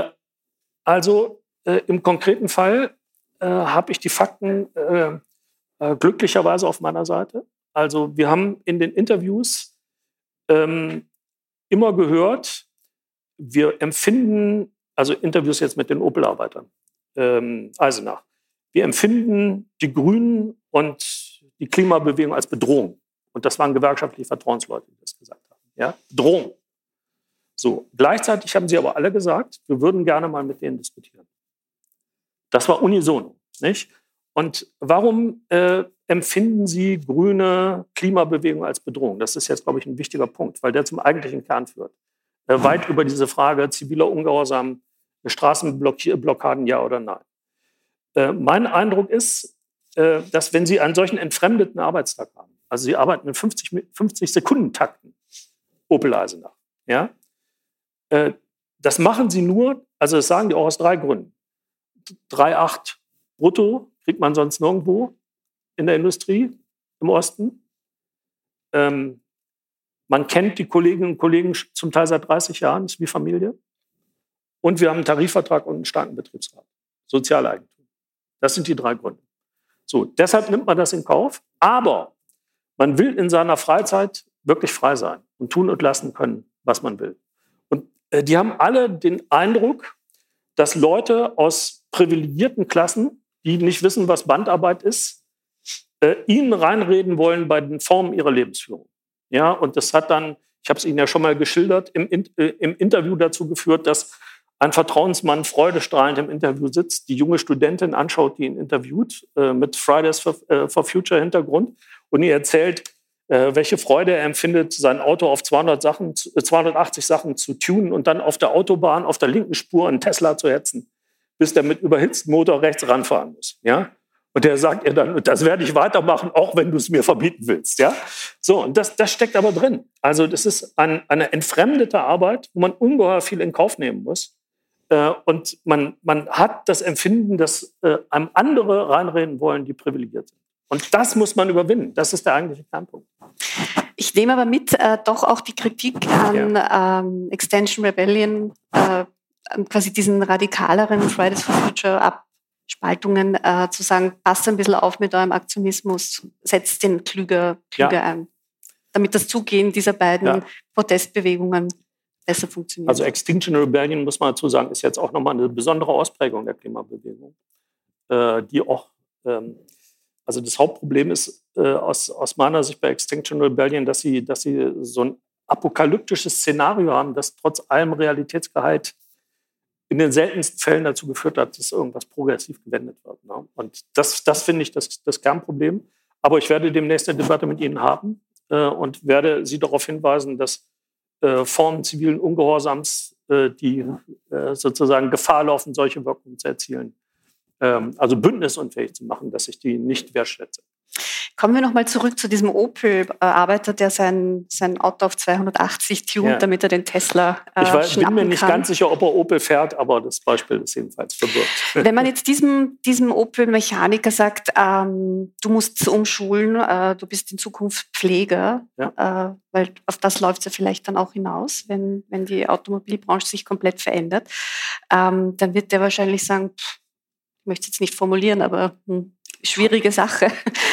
Im konkreten Fall habe ich die Fakten glücklicherweise auf meiner Seite. Also wir haben in den Interviews immer gehört, wir empfinden, also Interviews jetzt mit den Opel-Arbeitern, Eisenach, wir empfinden die Grünen und die Klimabewegung als Bedrohung. Und das waren gewerkschaftliche Vertrauensleute, die das gesagt haben. Ja? Bedrohung. So, gleichzeitig haben sie aber alle gesagt, wir würden gerne mal mit denen diskutieren. Das war unisono, nicht? Und warum empfinden Sie grüne Klimabewegung als Bedrohung? Das ist jetzt, glaube ich, ein wichtiger Punkt, weil der zum eigentlichen Kern führt. Weit über diese Frage ziviler Ungehorsam, Straßenblockaden, ja oder nein. Mein Eindruck ist, dass wenn Sie einen solchen entfremdeten Arbeitstag haben, also Sie arbeiten in 50-Sekunden-Takten, Opel Eisenach, ja, das machen Sie nur, also das sagen die auch aus 3 Gründen. 3,8 brutto kriegt man sonst nirgendwo in der Industrie im Osten. Man kennt die Kolleginnen und Kollegen zum Teil seit 30 Jahren, ist wie Familie. Und wir haben einen Tarifvertrag und einen starken Betriebsrat. Sozialeigentum. Das sind die 3 Gründe. So, deshalb nimmt man das in Kauf. Aber man will in seiner Freizeit wirklich frei sein und tun und lassen können, was man will. Und die haben alle den Eindruck, dass Leute aus privilegierten Klassen, die nicht wissen, was Bandarbeit ist, ihnen reinreden wollen bei den Formen ihrer Lebensführung. Ja, und das hat dann, ich habe es Ihnen ja schon mal geschildert, im Interview dazu geführt, dass ein Vertrauensmann freudestrahlend im Interview sitzt, die junge Studentin anschaut, die ihn interviewt, mit Fridays for Future Hintergrund, und ihr erzählt, welche Freude er empfindet, sein Auto auf 280 Sachen zu tunen und dann auf der Autobahn, auf der linken Spur einen Tesla zu hetzen, bis der mit überhitztem Motor rechts ranfahren muss. Ja? Und der sagt ihr dann, das werde ich weitermachen, auch wenn du es mir verbieten willst. Ja? So, und das steckt aber drin. Also das ist eine entfremdete Arbeit, wo man ungeheuer viel in Kauf nehmen muss. Und man hat das Empfinden, dass einem andere reinreden wollen, die privilegiert sind. Und das muss man überwinden. Das ist der eigentliche Kernpunkt. Ich nehme aber mit, doch auch die Kritik an Extinction Rebellion, quasi diesen radikaleren Fridays for Future Abspaltungen, zu sagen, passt ein bisschen auf mit eurem Aktionismus, setzt den klüger ein, damit das Zugehen dieser beiden Protestbewegungen besser funktioniert. Also Extinction Rebellion, muss man dazu sagen, ist jetzt auch nochmal eine besondere Ausprägung der Klimabewegung, die auch, also das Hauptproblem ist aus meiner Sicht bei Extinction Rebellion, dass sie so ein apokalyptisches Szenario haben, das trotz allem Realitätsgehalt in den seltensten Fällen dazu geführt hat, dass irgendwas progressiv gewendet wird. Ne? Und das finde ich das Kernproblem. Aber ich werde demnächst eine Debatte mit Ihnen haben und werde Sie darauf hinweisen, dass Formen zivilen Ungehorsams, die sozusagen Gefahr laufen, solche Wirkungen zu erzielen, also bündnisunfähig zu machen, dass ich die nicht wertschätze. Kommen wir nochmal zurück zu diesem Opel-Arbeiter, der sein Auto auf 280 tunt, damit er den Tesla ich bin mir nicht ganz sicher, ob er Opel fährt, aber das Beispiel ist jedenfalls verbirgt. Wenn man jetzt diesem Opel-Mechaniker sagt, du musst umschulen, du bist in Zukunft Pfleger, weil auf das läuft es ja vielleicht dann auch hinaus, wenn die Automobilbranche sich komplett verändert, dann wird der wahrscheinlich sagen, ich möchte es jetzt nicht formulieren, aber schwierige Sache.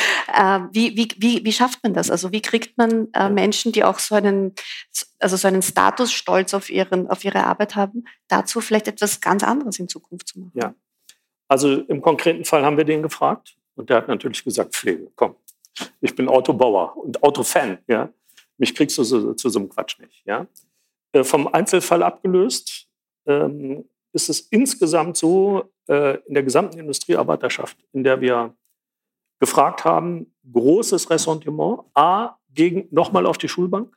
Wie schafft man das? Also wie kriegt man Menschen, die auch so einen Statusstolz auf ihre Arbeit haben, dazu vielleicht etwas ganz anderes in Zukunft zu machen? Ja, also im konkreten Fall haben wir den gefragt und der hat natürlich gesagt, Pflege, komm, ich bin Autobauer und Autofan, ja, mich kriegst du zu so einem Quatsch nicht. Ja? Vom Einzelfall abgelöst ist es insgesamt so, in der gesamten Industriearbeiterschaft, in der wir gefragt haben, großes Ressentiment, A, gegen nochmal auf die Schulbank,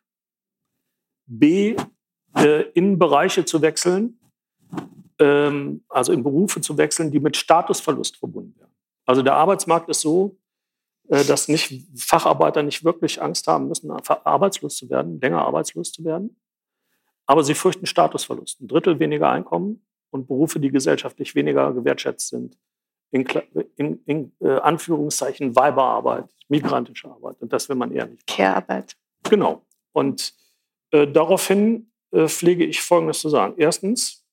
B, in Bereiche zu wechseln, also in Berufe zu wechseln, die mit Statusverlust verbunden werden. Also der Arbeitsmarkt ist so, dass Facharbeiter nicht wirklich Angst haben müssen, arbeitslos zu werden, länger arbeitslos zu werden. Aber sie fürchten Statusverlust. 1/3 weniger Einkommen und Berufe, die gesellschaftlich weniger gewertschätzt sind. In Anführungszeichen Weiberarbeit, migrantische Arbeit. Und das will man eher nicht. Care-Arbeit. Genau. Und daraufhin pflege ich Folgendes zu sagen. Erstens,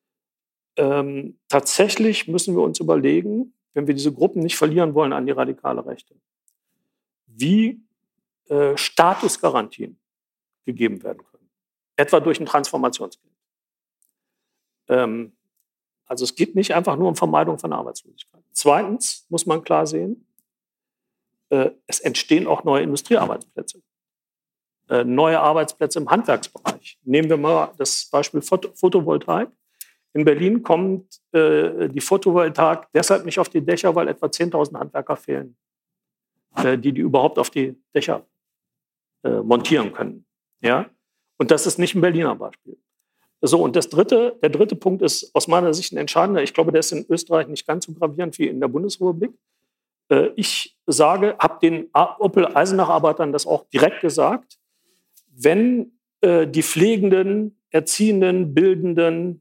tatsächlich müssen wir uns überlegen, wenn wir diese Gruppen nicht verlieren wollen an die radikale Rechte, wie Statusgarantien gegeben werden können. Etwa durch ein Transformationsgeld. Also es geht nicht einfach nur um Vermeidung von Arbeitslosigkeit. Zweitens muss man klar sehen, es entstehen auch neue Industriearbeitsplätze. Neue Arbeitsplätze im Handwerksbereich. Nehmen wir mal das Beispiel Photovoltaik. In Berlin kommt die Photovoltaik deshalb nicht auf die Dächer, weil etwa 10.000 Handwerker fehlen, die überhaupt auf die Dächer montieren können. Ja? Und das ist nicht ein Berliner Beispiel. So, und der dritte Punkt ist aus meiner Sicht ein entscheidender. Ich glaube, der ist in Österreich nicht ganz so gravierend wie in der Bundesrepublik. Ich habe den Opel-Eisenach-Arbeitern das auch direkt gesagt, wenn die pflegenden, erziehenden, bildenden,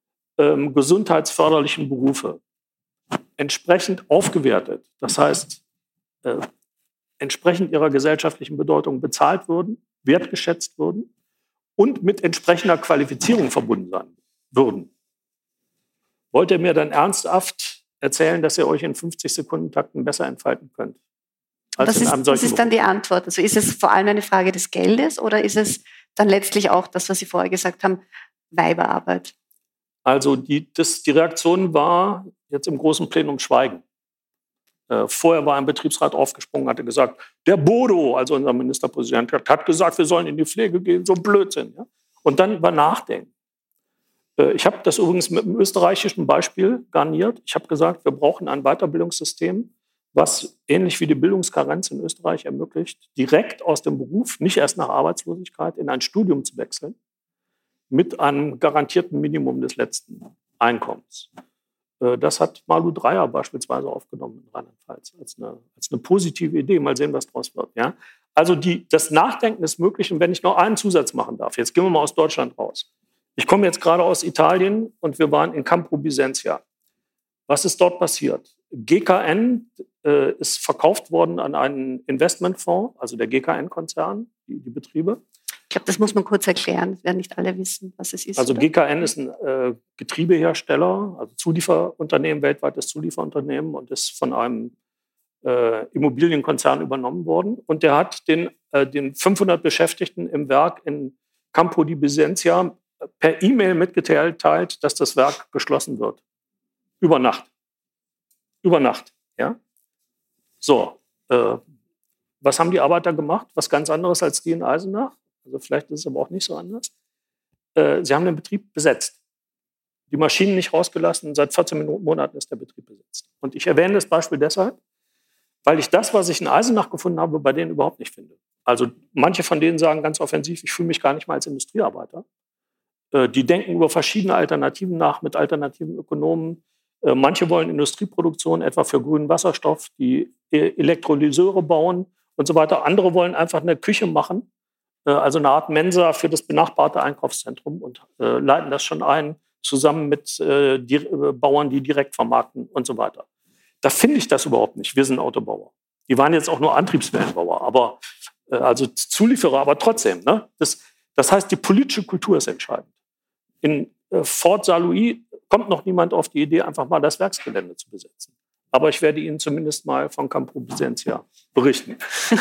gesundheitsförderlichen Berufe entsprechend aufgewertet, das heißt entsprechend ihrer gesellschaftlichen Bedeutung bezahlt würden, wertgeschätzt würden und mit entsprechender Qualifizierung verbunden sein würden. Wollt ihr mir dann ernsthaft erzählen, dass ihr euch in 50-Sekunden-Takten besser entfalten könnt? Das ist dann die Antwort. Also ist es vor allem eine Frage des Geldes oder ist es dann letztlich auch das, was Sie vorher gesagt haben, Weiberarbeit? Also die Reaktion war jetzt im großen Plenum Schweigen. Vorher war ein Betriebsrat aufgesprungen, hatte gesagt, der Bodo, also unser Ministerpräsident, hat gesagt, wir sollen in die Pflege gehen, so Blödsinn. Ja? Und dann über Nachdenken. Ich habe das übrigens mit einem österreichischen Beispiel garniert. Ich habe gesagt, wir brauchen ein Weiterbildungssystem, was ähnlich wie die Bildungskarenz in Österreich ermöglicht, direkt aus dem Beruf, nicht erst nach Arbeitslosigkeit, in ein Studium zu wechseln, mit einem garantierten Minimum des letzten Einkommens. Das hat Malu Dreyer beispielsweise aufgenommen in Rheinland-Pfalz als eine positive Idee. Mal sehen, was daraus wird. Ja? Also das Nachdenken ist möglich. Und wenn ich noch einen Zusatz machen darf, jetzt gehen wir mal aus Deutschland raus. Ich komme jetzt gerade aus Italien und wir waren in Campo Bisenzia. Was ist dort passiert? GKN ist verkauft worden an einen Investmentfonds, also der GKN-Konzern, die Betriebe. Ich glaube, das muss man kurz erklären, wenn nicht alle wissen, was es ist. Also oder? GKN ist ein Getriebehersteller, also Zulieferunternehmen, weltweites Zulieferunternehmen und ist von einem Immobilienkonzern übernommen worden. Und der hat den 500 Beschäftigten im Werk in Campo di Bisenzia per E-Mail mitgeteilt, dass das Werk geschlossen wird. Über Nacht. Über Nacht, ja. So, was haben die Arbeiter gemacht? Was ganz anderes als die in Eisenach. Also vielleicht ist es aber auch nicht so anders. Sie haben den Betrieb besetzt. Die Maschinen nicht rausgelassen. Seit 14 Monaten ist der Betrieb besetzt. Und ich erwähne das Beispiel deshalb, weil ich das, was ich in Eisenach gefunden habe, bei denen überhaupt nicht finde. Also manche von denen sagen ganz offensiv, ich fühle mich gar nicht mal als Industriearbeiter. Die denken über verschiedene Alternativen nach mit alternativen Ökonomen. Manche wollen Industrieproduktion, etwa für grünen Wasserstoff, die Elektrolyseure bauen und so weiter. Andere wollen einfach eine Küche machen, also eine Art Mensa für das benachbarte Einkaufszentrum und leiten das schon ein, zusammen mit Bauern, die direkt vermarkten und so weiter. Da finde ich das überhaupt nicht. Wir sind Autobauer. Die waren jetzt auch nur Antriebswellenbauer, aber also Zulieferer, aber trotzdem. Ne? Das heißt, die politische Kultur ist entscheidend. In Fort Saint-Louis kommt noch niemand auf die Idee, einfach mal das Werksgelände zu besetzen. Aber ich werde Ihnen zumindest mal von Campo Bisenzia berichten.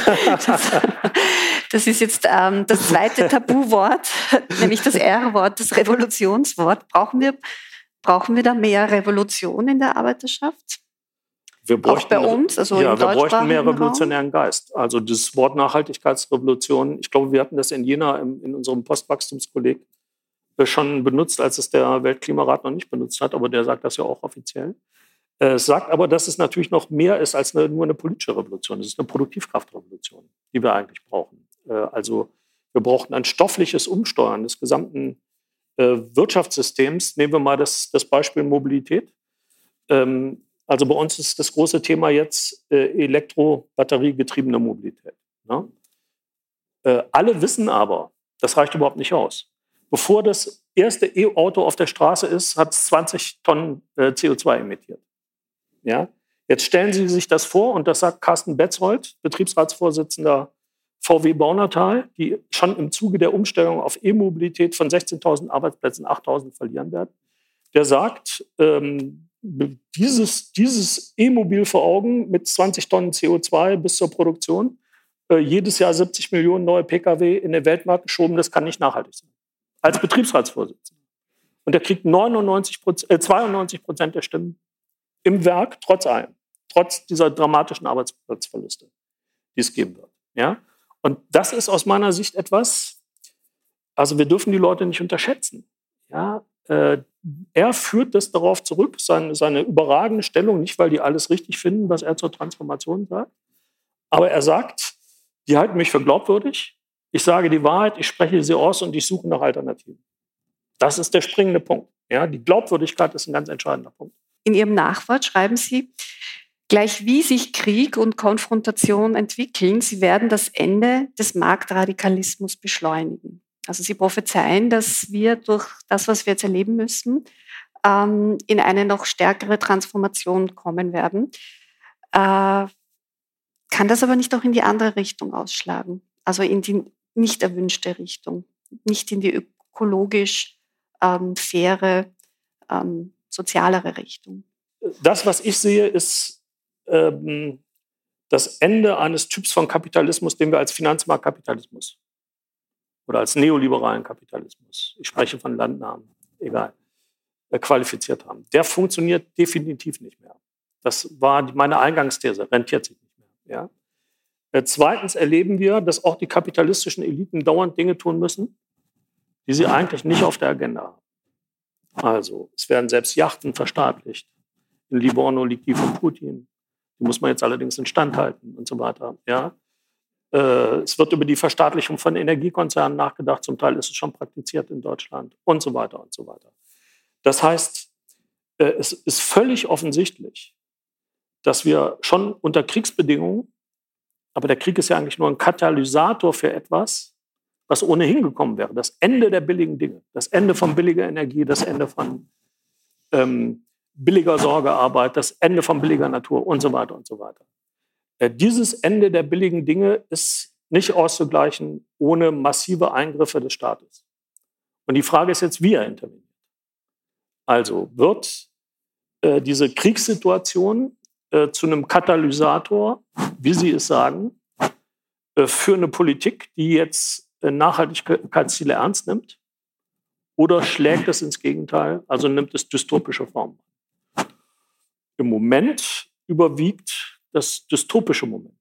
Das ist jetzt das zweite Tabuwort, nämlich das R-Wort, das Revolutionswort. Brauchen wir da mehr Revolution in der Arbeiterschaft? Wir bräuchten, auch bei uns? Also ja, wir bräuchten mehr revolutionären Geist. Also das Wort Nachhaltigkeitsrevolution, ich glaube, wir hatten das in Jena in unserem Postwachstumskolleg schon benutzt, als es der Weltklimarat noch nicht benutzt hat, aber der sagt das ja auch offiziell. Es sagt aber, dass es natürlich noch mehr ist als nur eine politische Revolution. Es ist eine Produktivkraftrevolution, die wir eigentlich brauchen. Also wir brauchen ein stoffliches Umsteuern des gesamten Wirtschaftssystems. Nehmen wir mal das Beispiel Mobilität. Also bei uns ist das große Thema jetzt elektrobatteriegetriebene Mobilität. Ne? Alle wissen aber, das reicht überhaupt nicht aus. Bevor das erste E-Auto auf der Straße ist, hat es 20 Tonnen CO2 emittiert. Ja? Jetzt stellen Sie sich das vor, und das sagt Carsten Betzold, Betriebsratsvorsitzender VW Baunatal, die schon im Zuge der Umstellung auf E-Mobilität von 16.000 Arbeitsplätzen 8.000 verlieren werden. Der sagt, dieses E-Mobil vor Augen mit 20 Tonnen CO2 bis zur Produktion, jedes Jahr 70 Millionen neue Pkw in den Weltmarkt geschoben, das kann nicht nachhaltig sein. Als Betriebsratsvorsitzender. Und er kriegt 92% der Stimmen im Werk, trotz allem, trotz dieser dramatischen Arbeitsplatzverluste, die es geben wird. Ja? Und das ist aus meiner Sicht etwas, also wir dürfen die Leute nicht unterschätzen. Ja? Er führt das darauf zurück, seine überragende Stellung, nicht weil die alles richtig finden, was er zur Transformation sagt, aber er sagt, die halten mich für glaubwürdig, ich sage die Wahrheit, ich spreche sie aus und ich suche nach Alternativen. Das ist der springende Punkt. Ja? Die Glaubwürdigkeit ist ein ganz entscheidender Punkt. In Ihrem Nachwort schreiben Sie, gleich wie sich Krieg und Konfrontation entwickeln, sie werden das Ende des Marktradikalismus beschleunigen. Also Sie prophezeien, dass wir durch das, was wir jetzt erleben müssen, in eine noch stärkere Transformation kommen werden. Kann das aber nicht auch in die andere Richtung ausschlagen? Also in die nicht erwünschte Richtung, nicht in die ökologisch faire, sozialere Richtung? Das, was ich sehe, ist das Ende eines Typs von Kapitalismus, den wir als Finanzmarktkapitalismus oder als neoliberalen Kapitalismus, ich spreche von Landnahmen, egal, qualifiziert haben. Der funktioniert definitiv nicht mehr. Das war meine Eingangsthese, rentiert sich nicht mehr. Ja? Zweitens erleben wir, dass auch die kapitalistischen Eliten dauernd Dinge tun müssen, die sie eigentlich nicht auf der Agenda haben. Also, es werden selbst Yachten verstaatlicht. In Livorno liegt die von Putin. Die muss man jetzt allerdings instand halten und so weiter. Ja? Es wird über die Verstaatlichung von Energiekonzernen nachgedacht. Zum Teil ist es schon praktiziert in Deutschland und so weiter und so weiter. Das heißt, es ist völlig offensichtlich, dass wir schon unter Kriegsbedingungen, aber der Krieg ist ja eigentlich nur ein Katalysator für etwas, was ohnehin gekommen wäre. Das Ende der billigen Dinge, das Ende von billiger Energie, das Ende von billiger Sorgearbeit, das Ende von billiger Natur und so weiter und so weiter. Dieses Ende der billigen Dinge ist nicht auszugleichen ohne massive Eingriffe des Staates. Und die Frage ist jetzt, wie er interveniert. Also wird diese Kriegssituation zu einem Katalysator, wie Sie es sagen, für eine Politik, die jetzt Nachhaltigkeitsziele ernst nimmt, oder schlägt es ins Gegenteil, also nimmt es dystopische Formen. Im Moment überwiegt das dystopische Moment.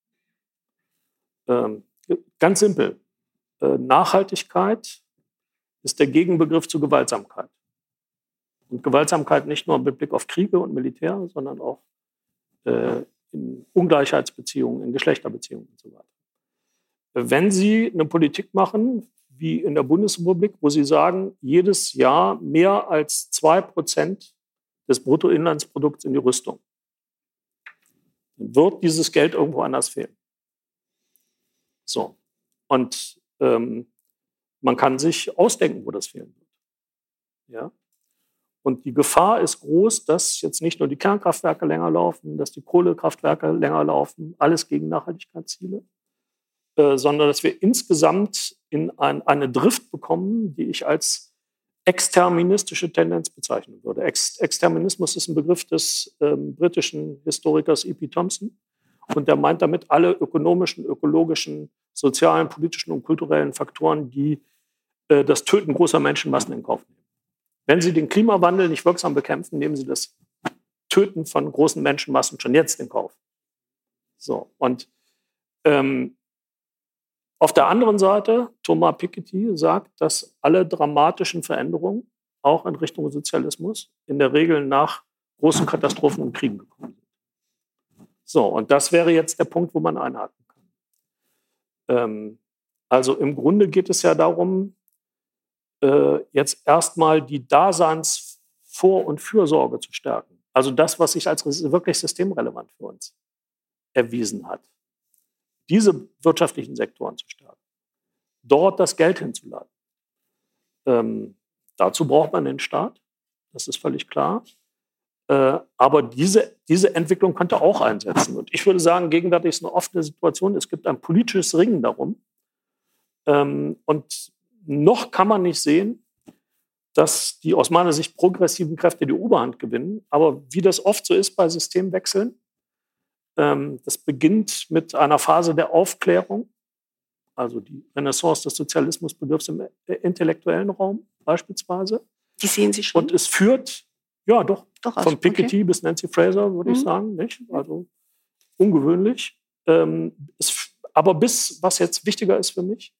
Ganz simpel. Nachhaltigkeit ist der Gegenbegriff zu Gewaltsamkeit. Und Gewaltsamkeit nicht nur mit Blick auf Kriege und Militär, sondern auch in Ungleichheitsbeziehungen, in Geschlechterbeziehungen und so weiter. Wenn Sie eine Politik machen, wie in der Bundesrepublik, wo Sie sagen, jedes Jahr mehr als 2% des Bruttoinlandsprodukts in die Rüstung, dann wird dieses Geld irgendwo anders fehlen. So. Und man kann sich ausdenken, wo das fehlen wird. Ja? Und die Gefahr ist groß, dass jetzt nicht nur die Kernkraftwerke länger laufen, dass die Kohlekraftwerke länger laufen, alles gegen Nachhaltigkeitsziele, sondern dass wir insgesamt in eine Drift bekommen, die ich als exterministische Tendenz bezeichnen würde. Exterminismus ist ein Begriff des britischen Historikers E.P. Thompson, und der meint damit alle ökonomischen, ökologischen, sozialen, politischen und kulturellen Faktoren, die das Töten großer Menschenmassen in Kauf nehmen. Wenn Sie den Klimawandel nicht wirksam bekämpfen, nehmen Sie das Töten von großen Menschenmassen schon jetzt in Kauf. So, und auf der anderen Seite, Thomas Piketty sagt, dass alle dramatischen Veränderungen, auch in Richtung Sozialismus, in der Regel nach großen Katastrophen und Kriegen gekommen sind. So, und das wäre jetzt der Punkt, wo man einhaken kann. Also im Grunde geht es ja darum, jetzt erstmal die Daseinsvor- und Fürsorge zu stärken. also das, was sich als wirklich systemrelevant für uns erwiesen hat, diese wirtschaftlichen Sektoren zu stärken, dort das Geld hinzuladen. Dazu braucht man den Staat, das ist völlig klar. Aber diese Entwicklung könnte auch einsetzen. Und ich würde sagen, gegenwärtig ist eine offene Situation. Es gibt ein politisches Ringen darum. Und noch kann man nicht sehen, dass die aus meiner Sicht progressiven Kräfte die Oberhand gewinnen. Aber wie das oft so ist bei Systemwechseln, das beginnt mit einer Phase der Aufklärung. Also die Renaissance des Sozialismus bedarf im intellektuellen Raum beispielsweise. Die sehen Sie schon. Und es führt, ja doch von Piketty bis Nancy Fraser, würde ich sagen. Nicht? Also ungewöhnlich. Aber was jetzt wichtiger ist für mich,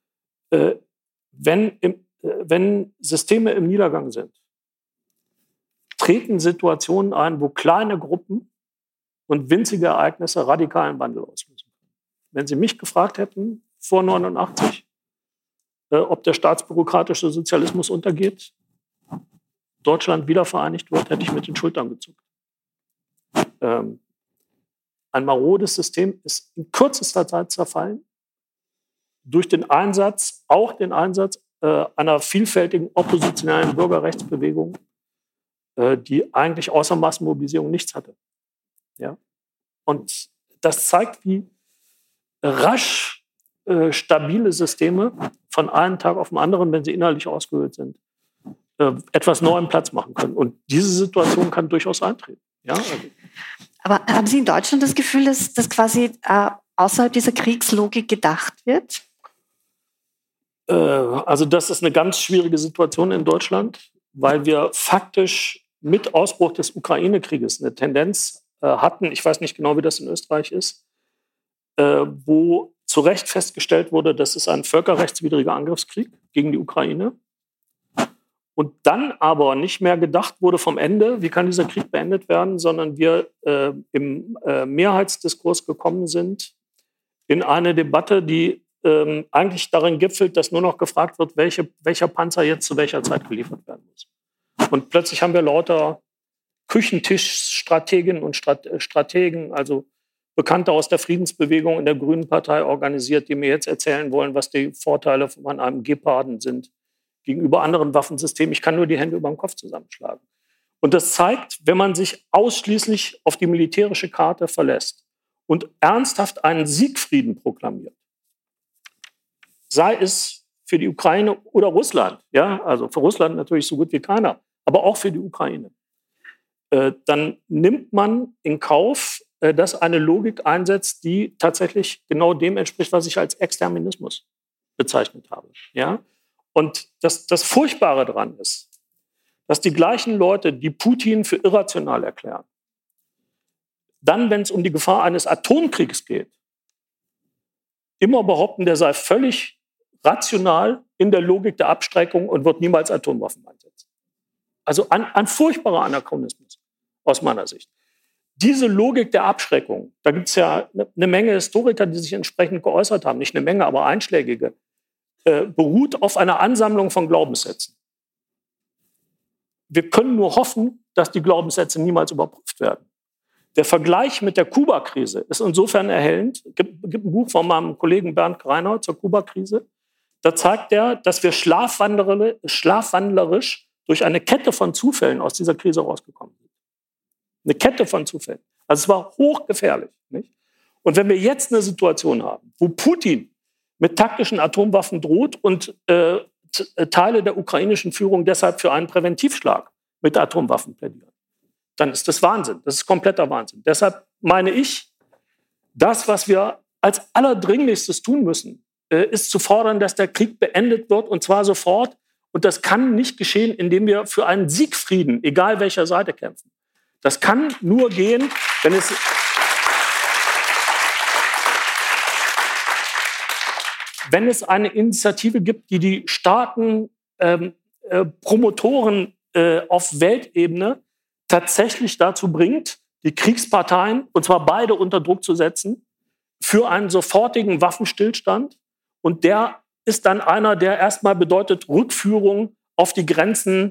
wenn Systeme im Niedergang sind, treten Situationen ein, wo kleine Gruppen und winzige Ereignisse radikalen Wandel auslösen. Wenn Sie mich gefragt hätten, vor 1989, ob der staatsbürokratische Sozialismus untergeht, Deutschland wiedervereinigt wird, hätte ich mit den Schultern gezuckt. Ein marodes System ist in kürzester Zeit zerfallen durch den Einsatz einer vielfältigen oppositionellen Bürgerrechtsbewegung, die eigentlich außer Massenmobilisierung nichts hatte. Ja? Und das zeigt, wie rasch stabile Systeme von einem Tag auf den anderen, wenn sie innerlich ausgehöhlt sind, etwas Neuem Platz machen können. Und diese Situation kann durchaus eintreten. Ja? Aber haben Sie in Deutschland das Gefühl, dass das quasi außerhalb dieser Kriegslogik gedacht wird? Also das ist eine ganz schwierige Situation in Deutschland, weil wir faktisch mit Ausbruch des Ukraine-Krieges eine Tendenz hatten, ich weiß nicht genau, wie das in Österreich ist, wo zu Recht festgestellt wurde, das ist ein völkerrechtswidriger Angriffskrieg gegen die Ukraine. Und dann aber nicht mehr gedacht wurde vom Ende, wie kann dieser Krieg beendet werden, sondern wir im Mehrheitsdiskurs gekommen sind in eine Debatte, die eigentlich darin gipfelt, dass nur noch gefragt wird, welcher Panzer jetzt zu welcher Zeit geliefert werden muss. Und plötzlich haben wir lauter Küchentischstrateginnen und Strategen, also Bekannte aus der Friedensbewegung in der Grünen Partei organisiert, die mir jetzt erzählen wollen, was die Vorteile von einem Geparden sind gegenüber anderen Waffensystemen. Ich kann nur die Hände über dem Kopf zusammenschlagen. Und das zeigt, wenn man sich ausschließlich auf die militärische Karte verlässt und ernsthaft einen Siegfrieden proklamiert, sei es für die Ukraine oder Russland, ja, also für Russland natürlich so gut wie keiner, aber auch für die Ukraine, dann nimmt man in Kauf, dass eine Logik einsetzt, die tatsächlich genau dem entspricht, was ich als Exterminismus bezeichnet habe. Ja? Und das Furchtbare daran ist, dass die gleichen Leute, die Putin für irrational erklären, dann, wenn es um die Gefahr eines Atomkriegs geht, immer behaupten, der sei völlig rational in der Logik der Abschreckung und wird niemals Atomwaffen einsetzen. Also ein furchtbarer Anachronismus aus meiner Sicht. Diese Logik der Abschreckung, da gibt es ja eine Menge Historiker, die sich entsprechend geäußert haben, nicht eine Menge, aber einschlägige, beruht auf einer Ansammlung von Glaubenssätzen. Wir können nur hoffen, dass die Glaubenssätze niemals überprüft werden. Der Vergleich mit der Kuba-Krise ist insofern erhellend. Es gibt ein Buch von meinem Kollegen Bernd Greiner zur Kuba-Krise. Da zeigt er, dass wir schlafwandlerisch durch eine Kette von Zufällen aus dieser Krise rausgekommen sind. Eine Kette von Zufällen. Also es war hochgefährlich. Nicht? Und wenn wir jetzt eine Situation haben, wo Putin mit taktischen Atomwaffen droht und Teile der ukrainischen Führung deshalb für einen Präventivschlag mit Atomwaffen plädieren, dann ist das Wahnsinn. Das ist kompletter Wahnsinn. Deshalb meine ich, das, was wir als allerdringlichstes tun müssen, ist zu fordern, dass der Krieg beendet wird, und zwar sofort. Und das kann nicht geschehen, indem wir für einen Siegfrieden, egal welcher Seite, kämpfen. Das kann nur gehen, wenn es eine Initiative gibt, die die starken Promotoren auf Weltebene tatsächlich dazu bringt, die Kriegsparteien, und zwar beide, unter Druck zu setzen, für einen sofortigen Waffenstillstand. Und der ist dann einer, der erstmal bedeutet Rückführung auf die Grenzen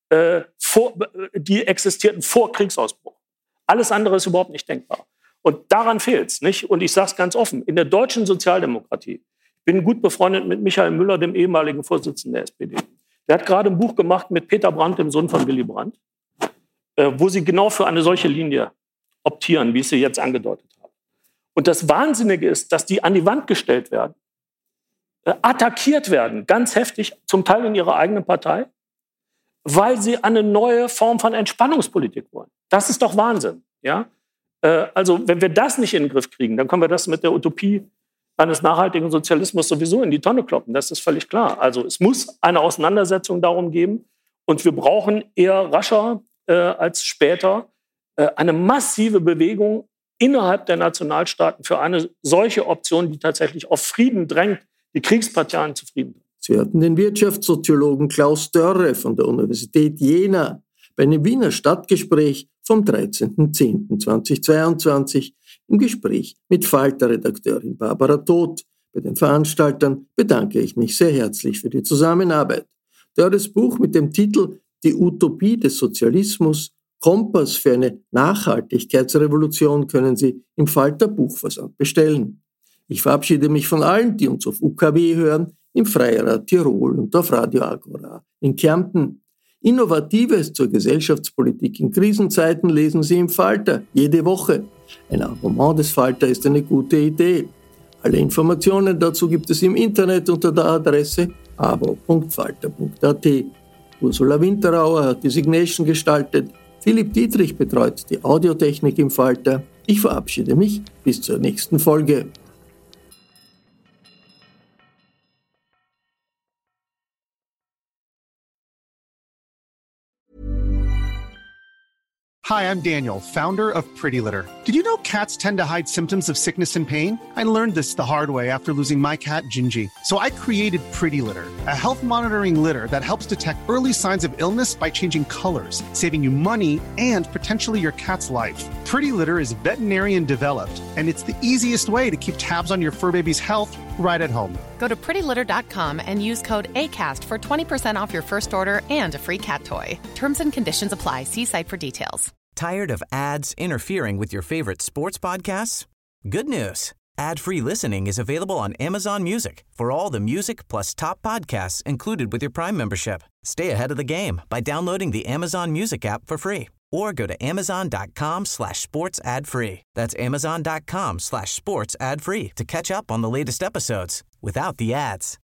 die existierten vor Kriegsausbruch. Alles andere ist überhaupt nicht denkbar. Und daran fehlt es, nicht? Und ich sage es ganz offen, in der deutschen Sozialdemokratie, ich bin gut befreundet mit Michael Müller, dem ehemaligen Vorsitzenden der SPD. Der hat gerade ein Buch gemacht mit Peter Brandt, dem Sohn von Willy Brandt, wo sie genau für eine solche Linie optieren, wie ich sie jetzt angedeutet habe. Und das Wahnsinnige ist, dass die an die Wand gestellt werden, attackiert werden, ganz heftig, zum Teil in ihrer eigenen Partei, weil sie eine neue Form von Entspannungspolitik wollen. Das ist doch Wahnsinn. Ja? Also wenn wir das nicht in den Griff kriegen, dann können wir das mit der Utopie eines nachhaltigen Sozialismus sowieso in die Tonne kloppen. Das ist völlig klar. Also es muss eine Auseinandersetzung darum geben. Und wir brauchen eher rascher als später eine massive Bewegung innerhalb der Nationalstaaten für eine solche Option, die tatsächlich auf Frieden drängt, die Kriegsparteien zu Frieden bringt. Sie hörten den Wirtschaftssoziologen Klaus Dörre von der Universität Jena bei einem Wiener Stadtgespräch vom 13.10.2022 im Gespräch mit Falter-Redakteurin Barbara Todt. Bei den Veranstaltern bedanke ich mich sehr herzlich für die Zusammenarbeit. Dörres Buch mit dem Titel Die Utopie des Sozialismus, Kompass für eine Nachhaltigkeitsrevolution können Sie im Falter Buchversand bestellen. Ich verabschiede mich von allen, die uns auf UKW hören, im Freirad Tirol und auf Radio Agora in Kärnten. Innovatives zur Gesellschaftspolitik in Krisenzeiten lesen Sie im Falter jede Woche. Ein Abonnement des Falter ist eine gute Idee. Alle Informationen dazu gibt es im Internet unter der Adresse abo.falter.at. Ursula Winterauer hat die Signation gestaltet. Philipp Dietrich betreut die Audiotechnik im Falter. Ich verabschiede mich bis zur nächsten Folge. Hi, I'm Daniel, founder of Pretty Litter. Did you know cats tend to hide symptoms of sickness and pain? I learned this the hard way after losing my cat, Gingy. So I created Pretty Litter, a health monitoring litter that helps detect early signs of illness by changing colors, saving you money and potentially your cat's life. Pretty Litter is veterinarian developed, and it's the easiest way to keep tabs on your fur baby's health right at home. Go to prettylitter.com and use code ACAST for 20% off your first order and a free cat toy. Terms and conditions apply. See site for details. Tired of ads interfering with your favorite sports podcasts? Good news. Ad-free listening is available on Amazon Music for all the music plus top podcasts included with your Prime membership. Stay ahead of the game by downloading the Amazon Music app for free or go to amazon.com/sports ad free. That's amazon.com/sports ad free to catch up on the latest episodes without the ads.